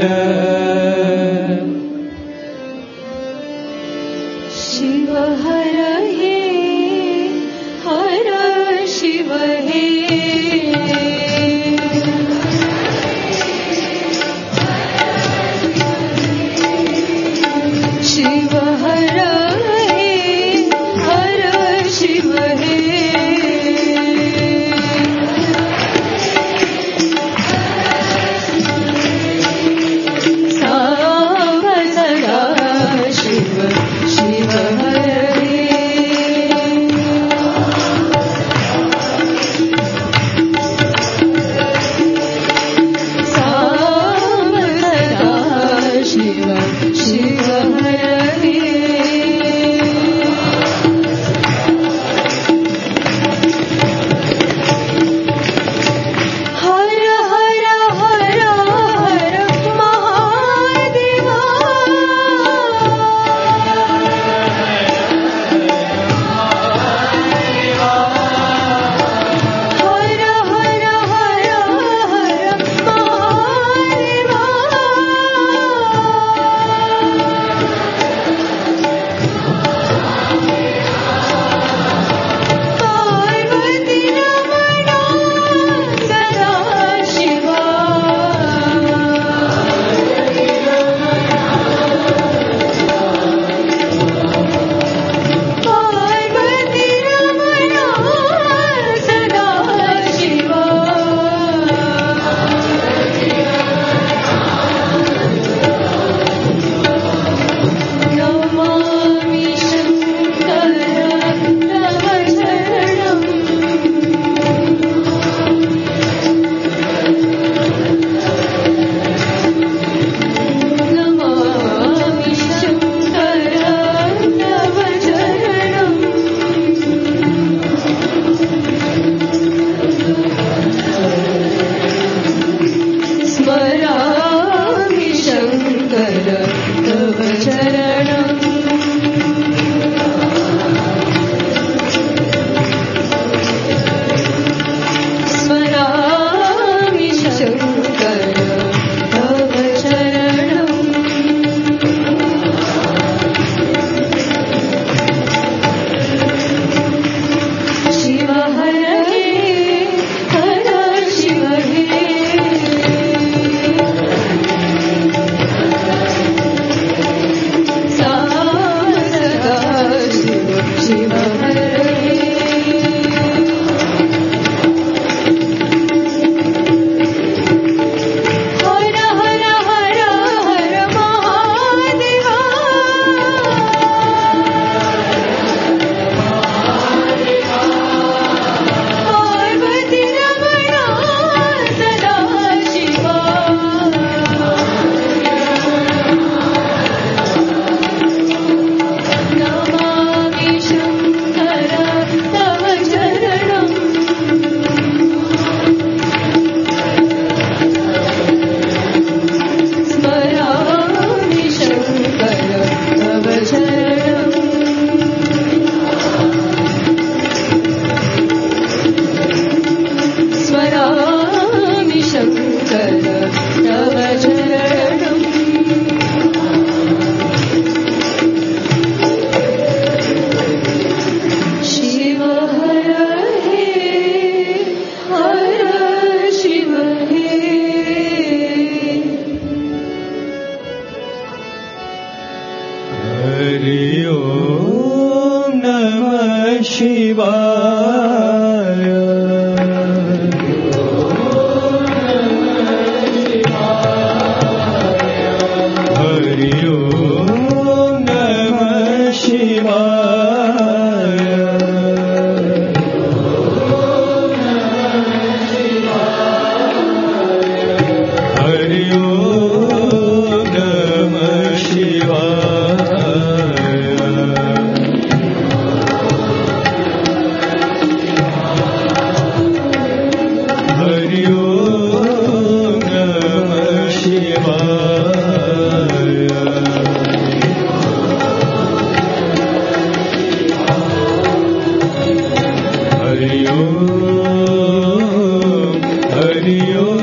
शिव हर हे हर शिव हे शिव हर हे हर शिव हे शिवाय हरि ओम नमः शिवाय हरि ओम नमः शिवाय हरि ओम नमः शिवाय हरि ओम हरि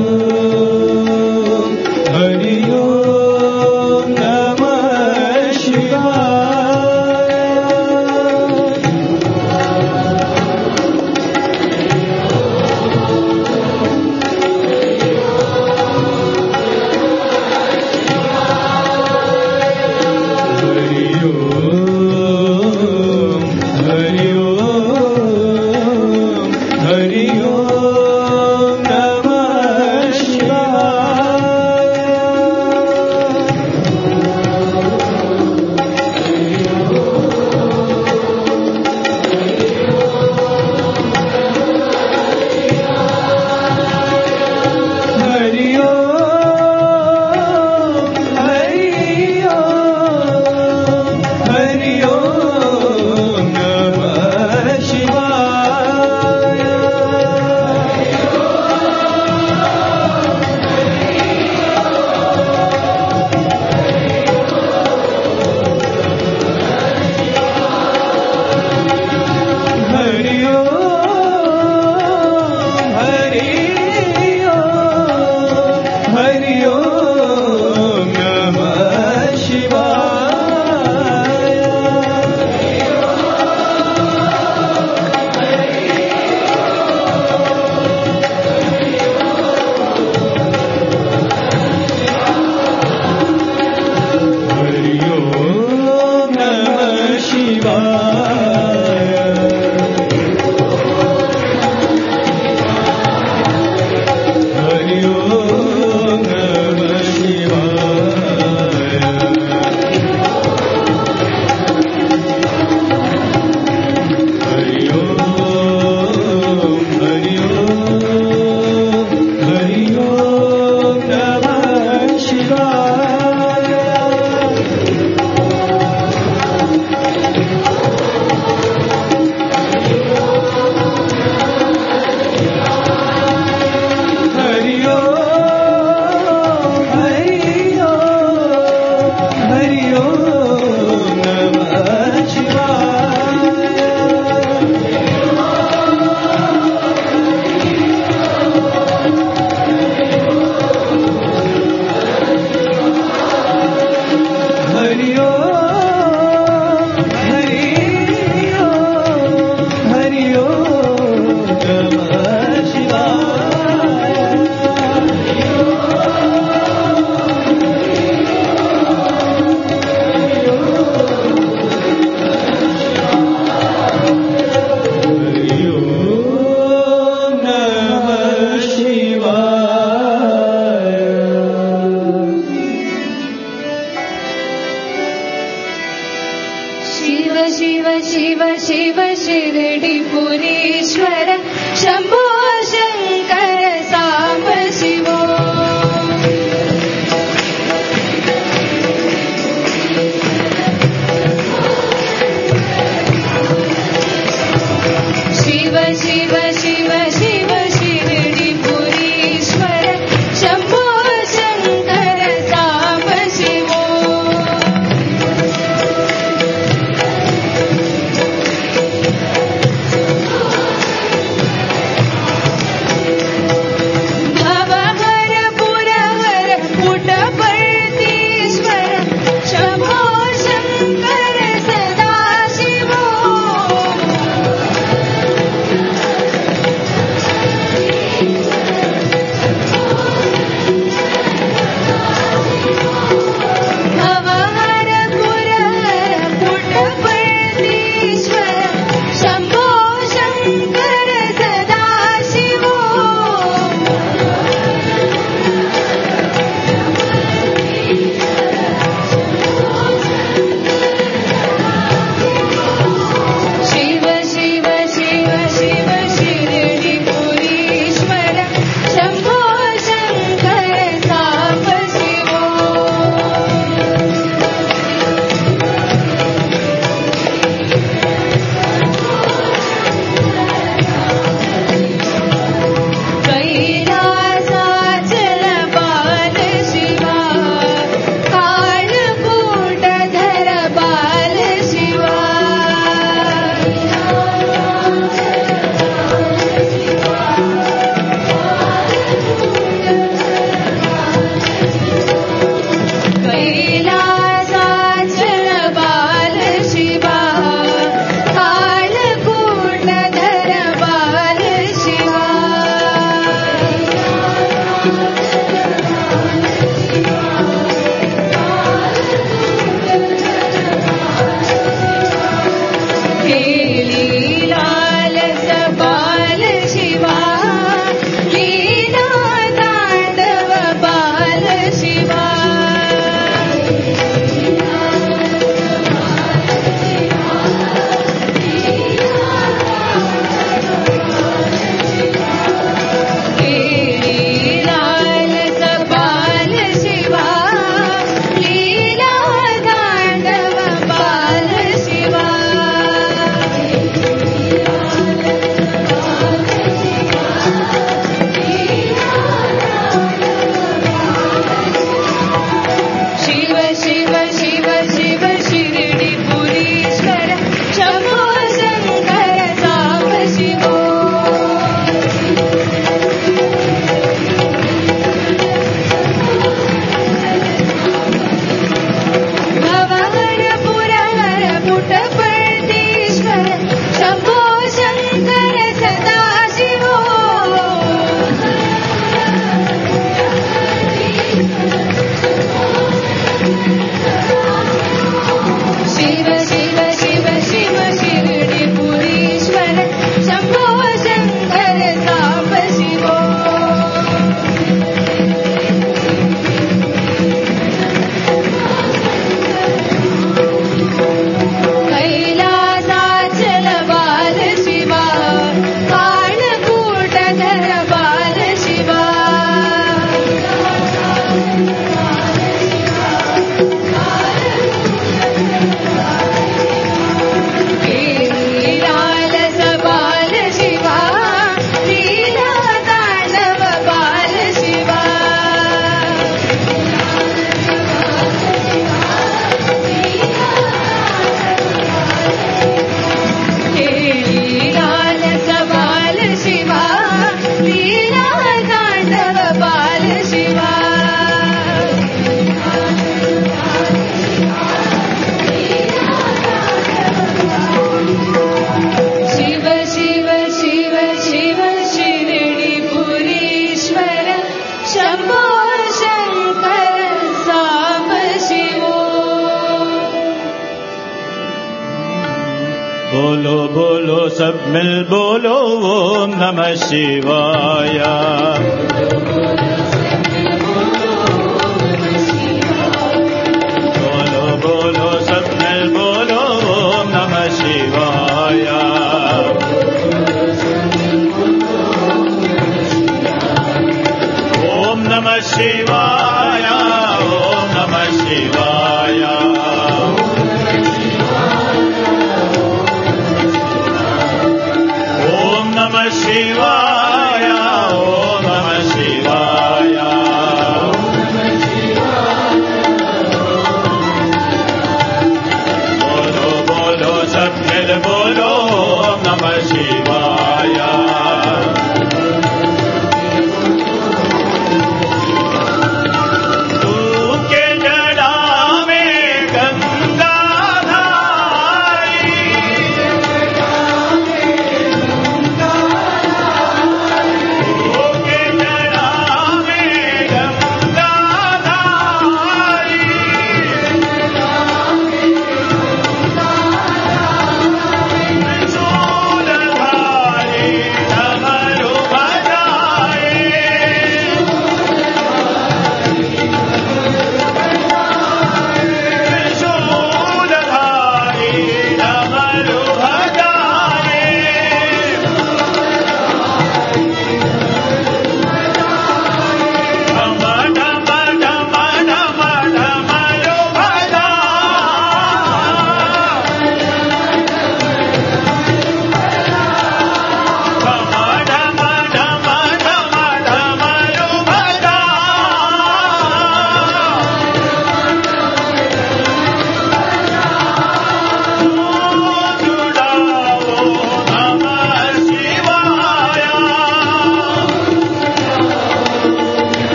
ओम हरि ओम नमः शिवाय हरि ओम हरि ओम हरि ओम नमः शिवाय हरि ओम हरि ओम हरि ओम नमः शिवाय हरि ओम हरि ओम हरि ओम नमः शिवाय हरि ओम नमः शिवाय हरि ओम नमः शिवाय हरि ओम हरि ओम हरि ओम नमः शिवाय हरि ओम हरि ओम नमः शिवाय हरि ओम हरि ओम नमः शिवाय हरि ओम नमः शिवाय शिव शिव शिव शिव शिरडिपुरीश्वर शम्भो शङ्कर साम्ब शिवो शिव शिव शिव शिव शिरडिपुरीश्वर शम्भो शङ्कर साम्ब शिवो बोलो सब मिल बोलो ओम नमः शिवाय। बोलो बोलो सब मिल बोलो ओम नमः शिवाय। ओम नमः शिवाय ओम नमः शिवाय। ओम नमः शिवाय ओम नमः शिवाय। बोलो बोलो सब मिल बोलो ओम नमः शिवाय।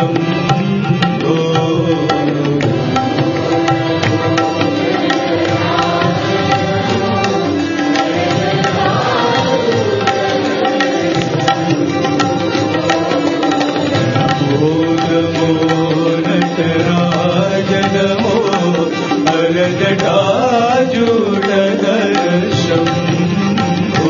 शम्भो नमो नटराज नमो हरजटाजूटधर Shambho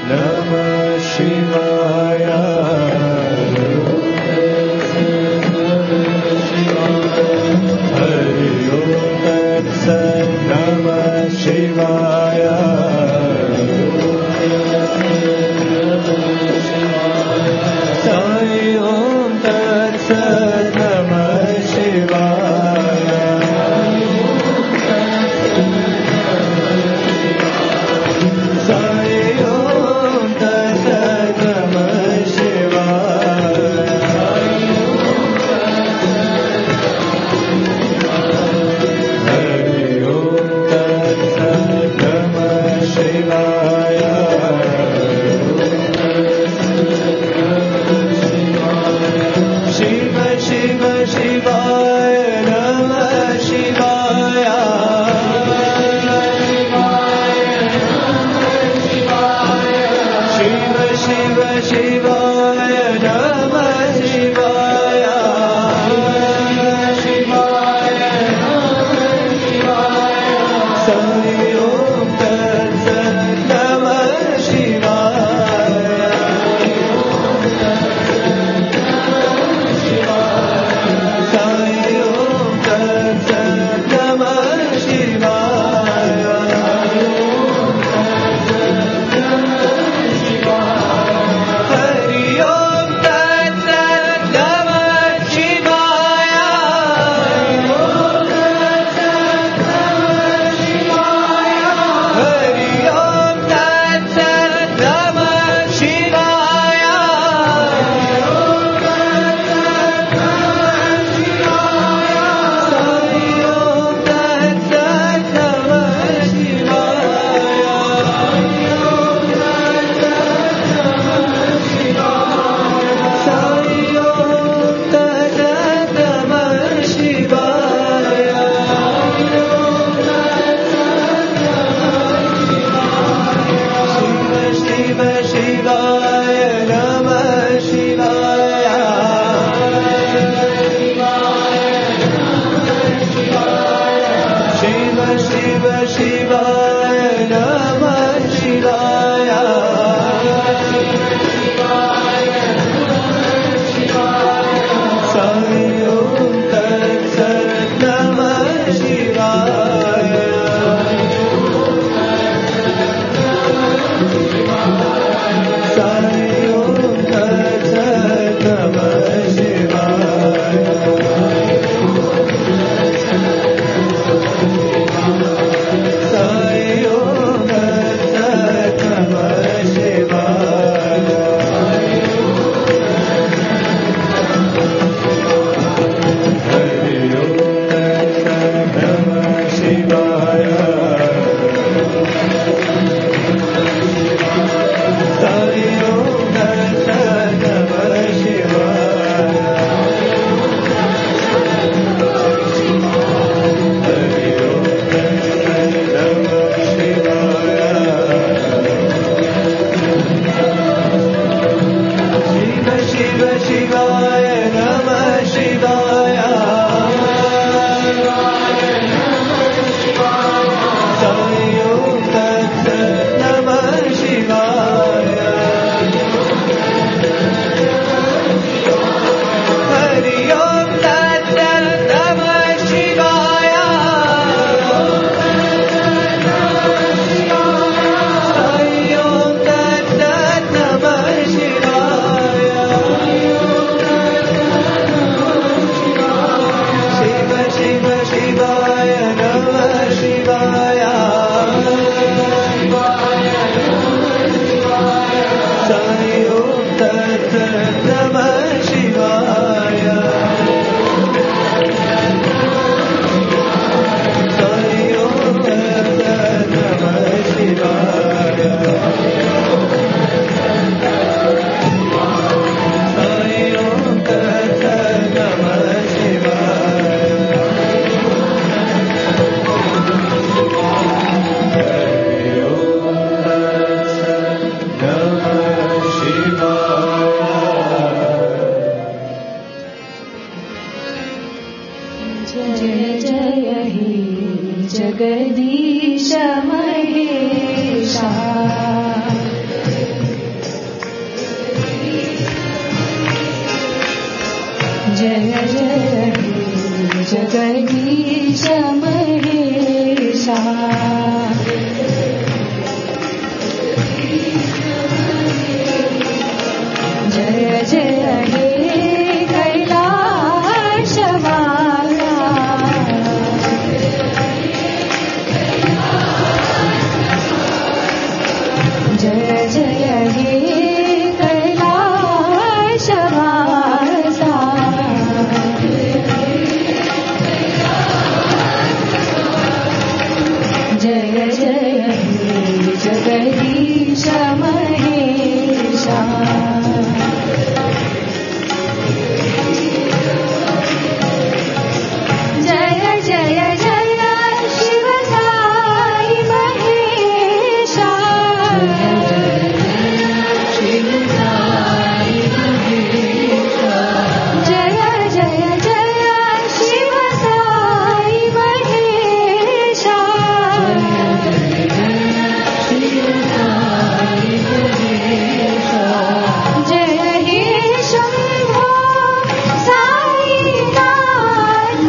Namah Shivaya. Hari Om Tat Sat. Namah Shivaya. Sai Om Tat Sat. Namah Shivaya. Sai Om Tat Sat. Namah Shivaya. Hari Om Tat Sat. Namah Shivaya. Shiva Shiva Shivaya Namah Shivaya. Shiva Shiva Shivaya Namah Shivaya. Sai Om Tat Sat. Namah Shivaya. Sai Om Tat Sat. Namah Shivaya. Hari Om Tat Sat. Namah Shivaya. Hari Om Tat Sat. Namah Shivaya. Sai Om Tat Sat. Namah Shivaya. Sai Om Tat Sat. Namah Shivaya. Shiva Shiva Shivaya Namah Shivaya. Shiva Shiva Shivaya Namah Shivaya. Sai Om Tat Sat. Namah Shivaya. Sai Om Tat Sat. Namah Shivaya. Sai Om Tat Sat. Namah Shivaya. Hari Om Tat Sat. Namah Shivaya. Sai Om Tat Sat. Namah Shivaya. Hari Om Tat Sat. Namah Shivaya. Shiva Shiva Shivaya Namah Shivaya. Sai Om Tat Sat. Namah Shivaya. Hari Om Tat Sat. Namah Shivaya. Sai Om Tat Sat. Namah Shivaya. Shiva Shiva Shivaya Namah Shivaya. Sai Om Tat Sat. Namah Shivaya. Sai Om Tat Sat. Namah Shivaya. Sai Om Tat Sat. Namah Shivaya. Hari Om Tat Sat. Namah Shivaya. Jagdish महेशा जय जय हे कैलाशवाला जय जय हे कैलाशवासा जय जय हे जगदीश महेशा जय जय जय शिव साई महेशा शिव साई महेशा जय जय जय शिव साई महेशा शिव साई महेशा जय हे शंभो साईनाथ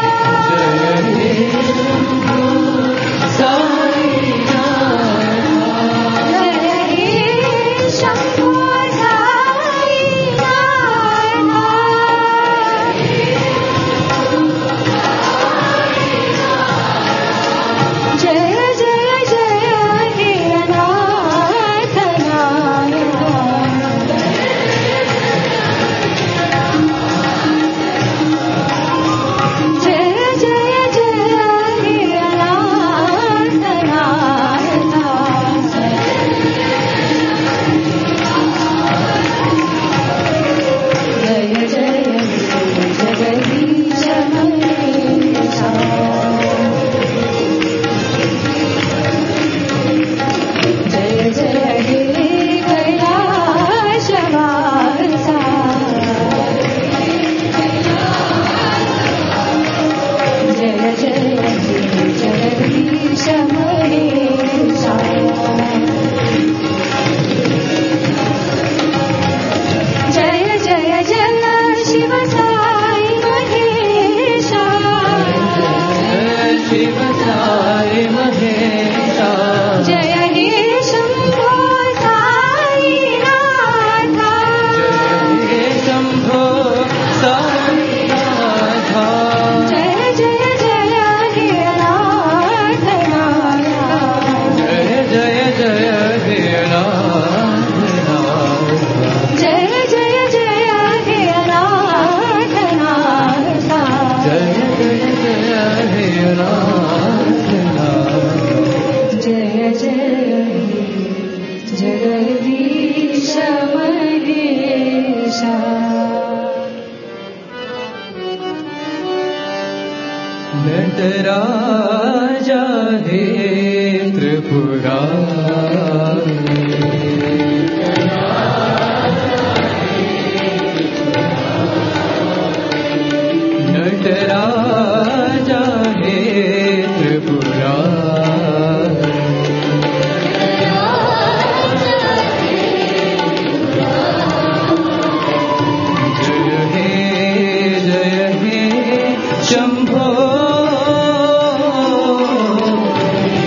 नटराजा हे त्रिपुरारी नटराजा हे त्रिपुरारी जय हे शंभो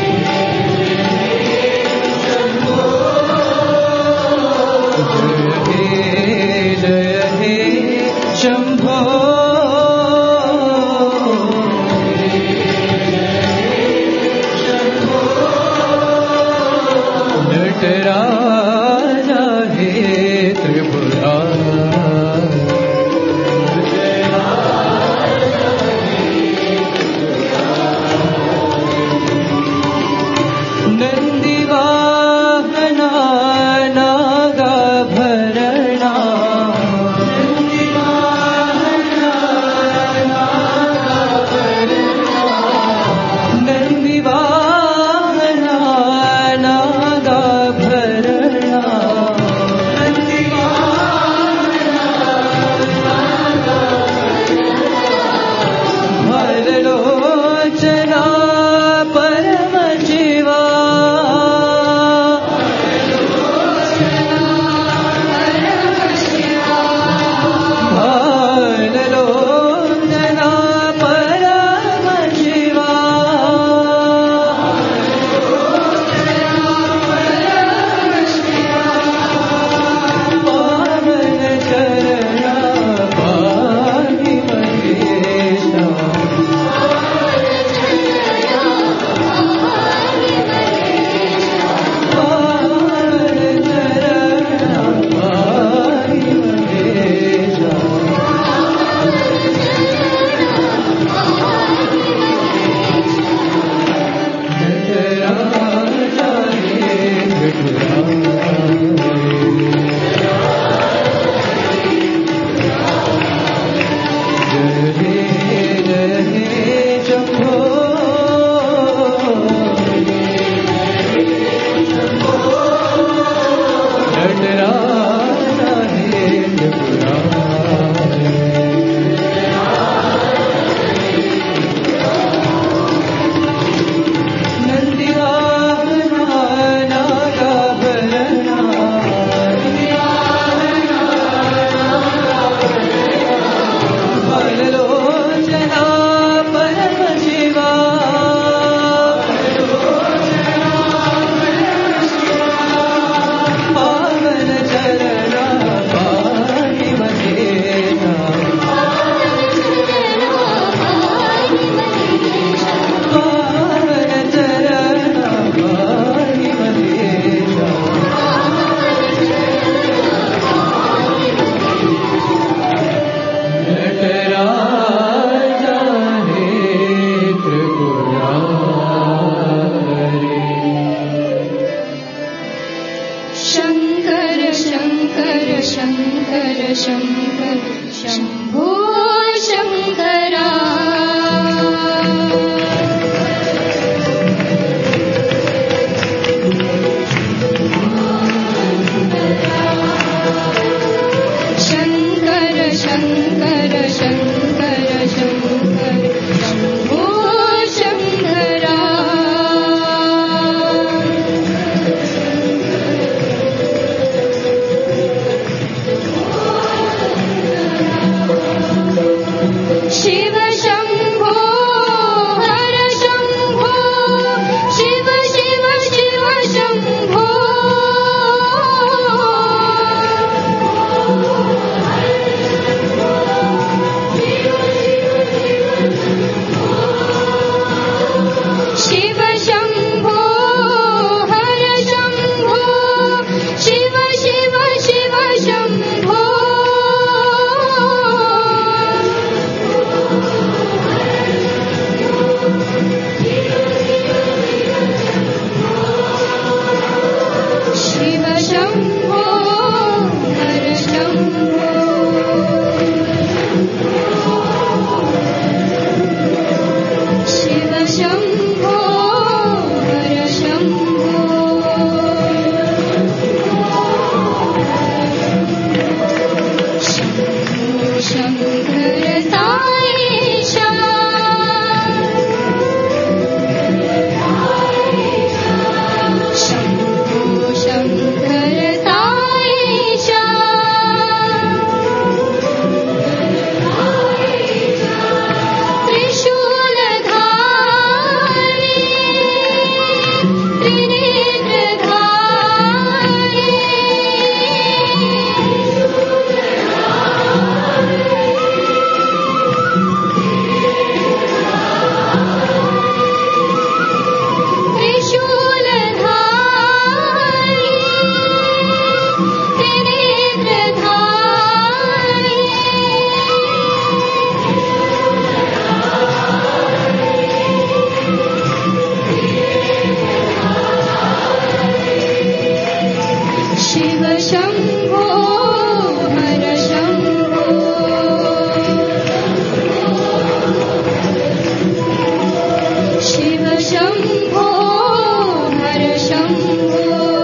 शङ्कर शङ्कर शङ्कर शङ्कर शम्भो शङ्करा शङ्कर शङ्कर शङ्कर शङ्कर शम्भो शङ्करा शिव शम्भो हर शम्भो शिव शिव शिव शम्भो शिव शम्भो हर शम्भो शिव शिव शिव शम्भो शिव शम्भो हर शम्भो शिव शम्भो हर शम्भो शम्भो शङ्कर साईशा शम्भो शङ्कर साईशा त्रिशूलधारी त्रिनेत्रधारी त्रिशूलधारी त्रिनेत्रधारी शिव शम्भो हर शम्भो शिव शम्भो हर शम्भो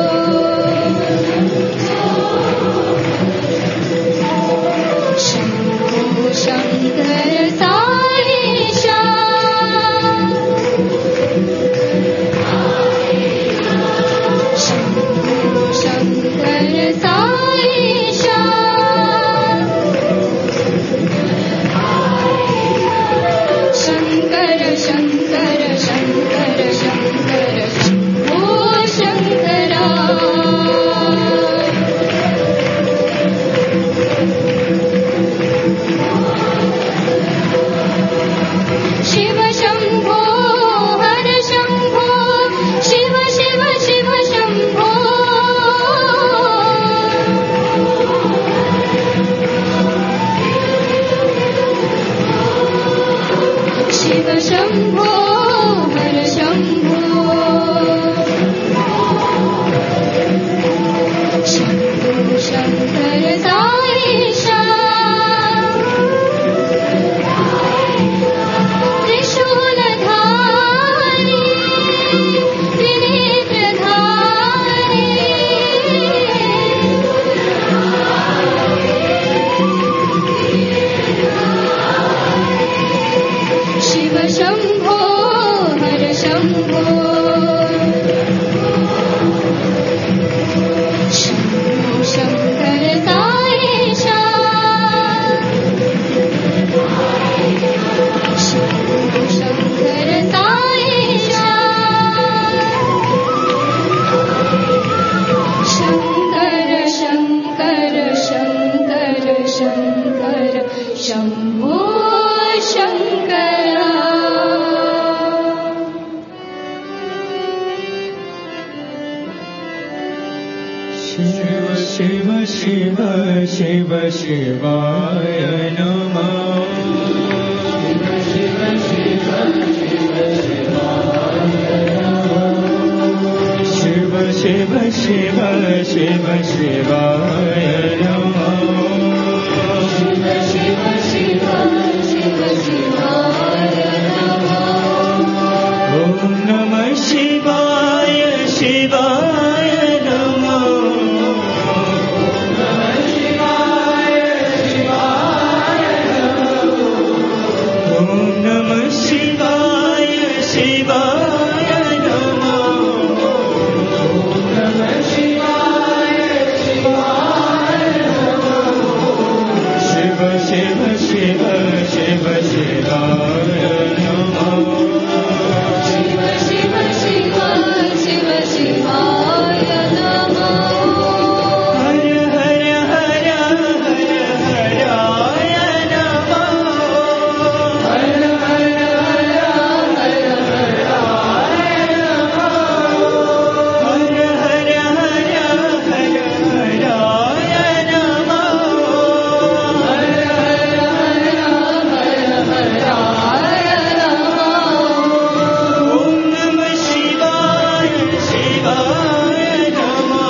शम्भो शङ्कर साईशा शम्भो शङ्कर साईशा शङ्कर शङ्कर शङ्कर शङ्कर शम्भो शङ्करा शिव शम्भो हर शम्भो शिव शिव शिव शम्भो शिव शम्भो हर शम्भो शम्भो शङ्कर साईशा त्रिशूलधारी त्रिनेत्रधारी शिव शम्भो हर शम्भो शम्भो शङ्कर साईशा शम्भो शङ्कर साईशा शङ्कर शङ्कर शङ्कर शङ्कर शम्भो शङ्करा शिव शिव शिव शिव शिवाय नमः शिव शिव शिव शिवाय नमः शिव शिव शिव शिव शिवाय नमः शिव शिव शिव शिव शिवाय नमः ॐ नमः शिवाय शिवाय नमः ॐ नमः शिवाय शिवाय नमः शिव शिव शिव शिव शिवाय नमः शिव शिव शिव शिव शिवाय नमः हर हर हर हर हराय नमः हर हर हर हर हराय नमः हर हर हर हर हराय नमः हर ॐ नमः शिवाय शिवाय नमः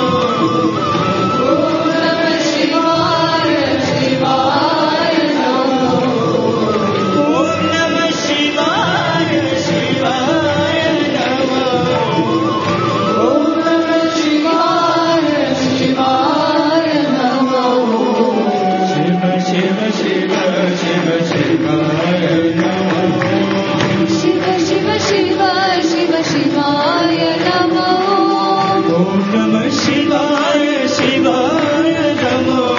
ॐ नमः शिवाय शिवाय नमः शिव शिव शिव शिव शिवाय नमः शिव शिव शिव शिव शिवाय नमः ॐ नमः शिवाय शिवाय नमः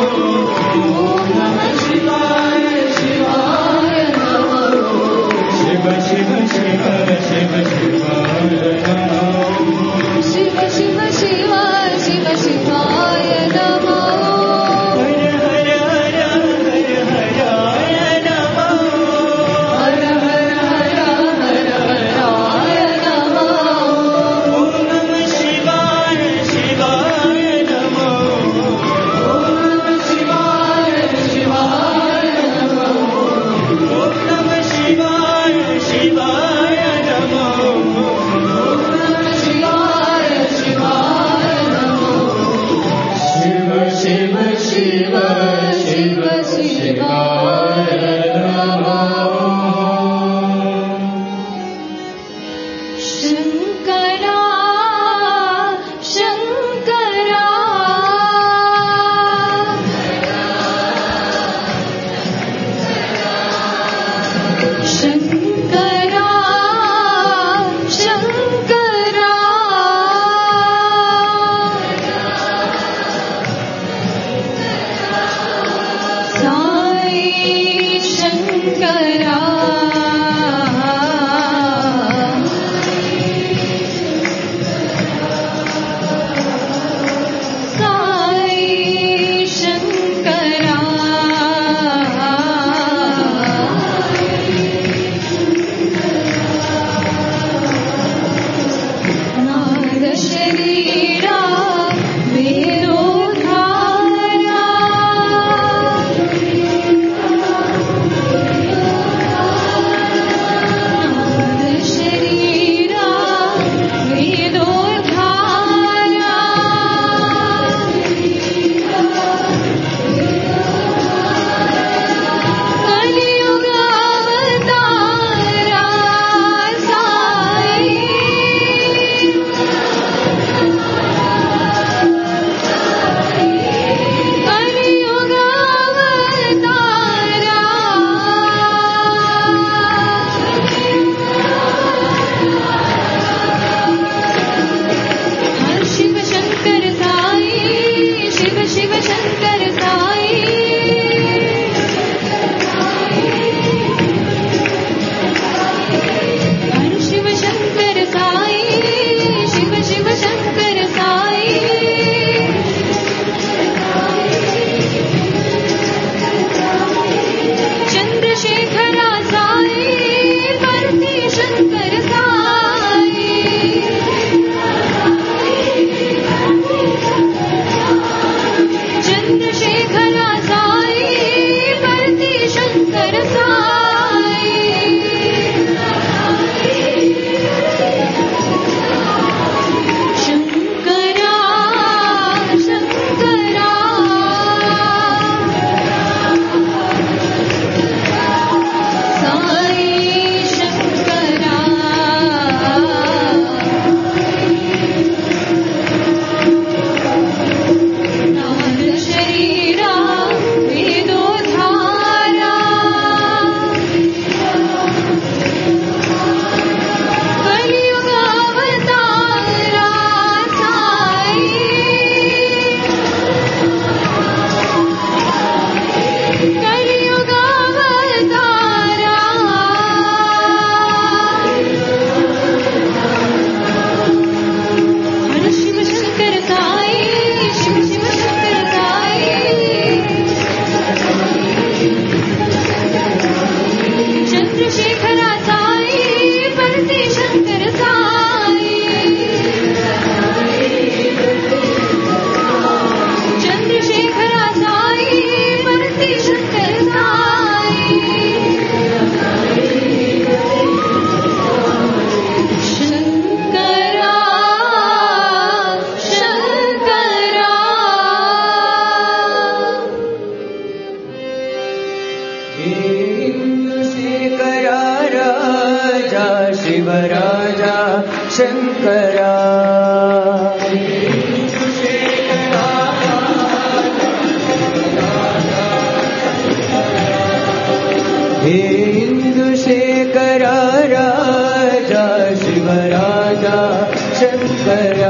शिव शिव शिव शिव शिवाय नमः शिव शिव शिव शिव शिवाय नमः हर हर हर हर हराय नमः हर हर हर हर हराय नमः ॐ नमः शिवाय शिवाय नमः ॐ नमः शिवाय शिवाय नमः ॐ नमः शिवाय शिवाय नमः ॐ नमः शिवाय शिवाय नमः शिव शिव शिव शिव शिवाय नमः शंकरा शंकरा शंकरा शंकरा शेखरा राजा शिव राजा शंकरा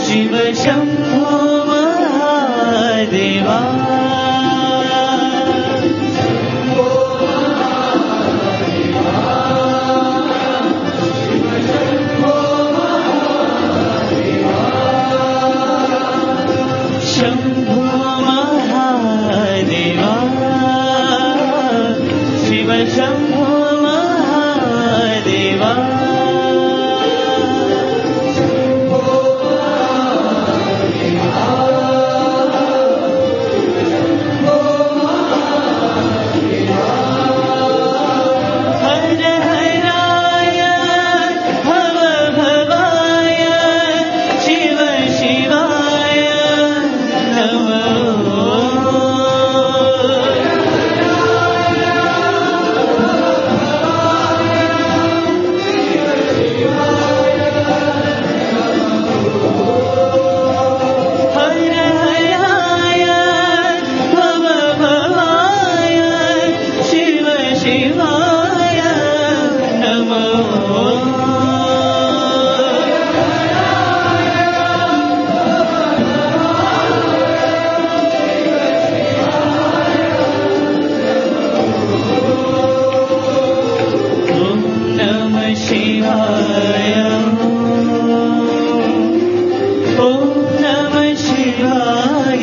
शिव शम्भो महादेवा शम्भो महादेवा शिव शम्भो महादेवा हर हराय भव भवाय शिव शिवाय नमो हर हराय भव भवाय शिव शिवाय नमो ॐ नमः शिवाय ॐ नमः शिवाय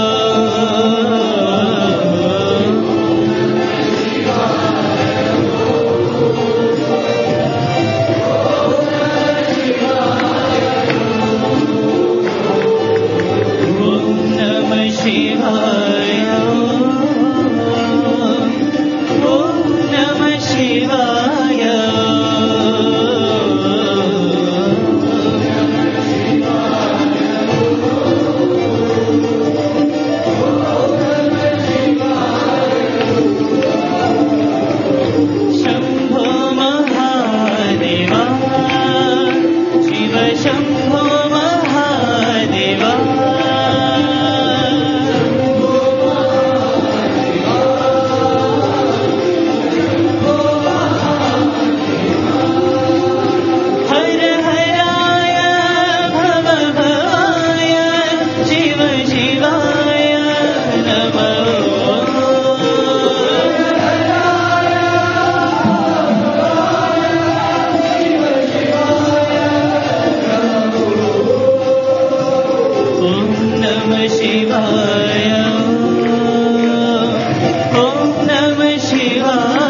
ॐ नमः शिवाय ॐ नमः शिवाय शम्भो महादेवा शिव शम्भो महादेवा हर हराय भव भवाय शिव शिवाय नमो ॐ नमः शिवाय ॐ नमः शिवाय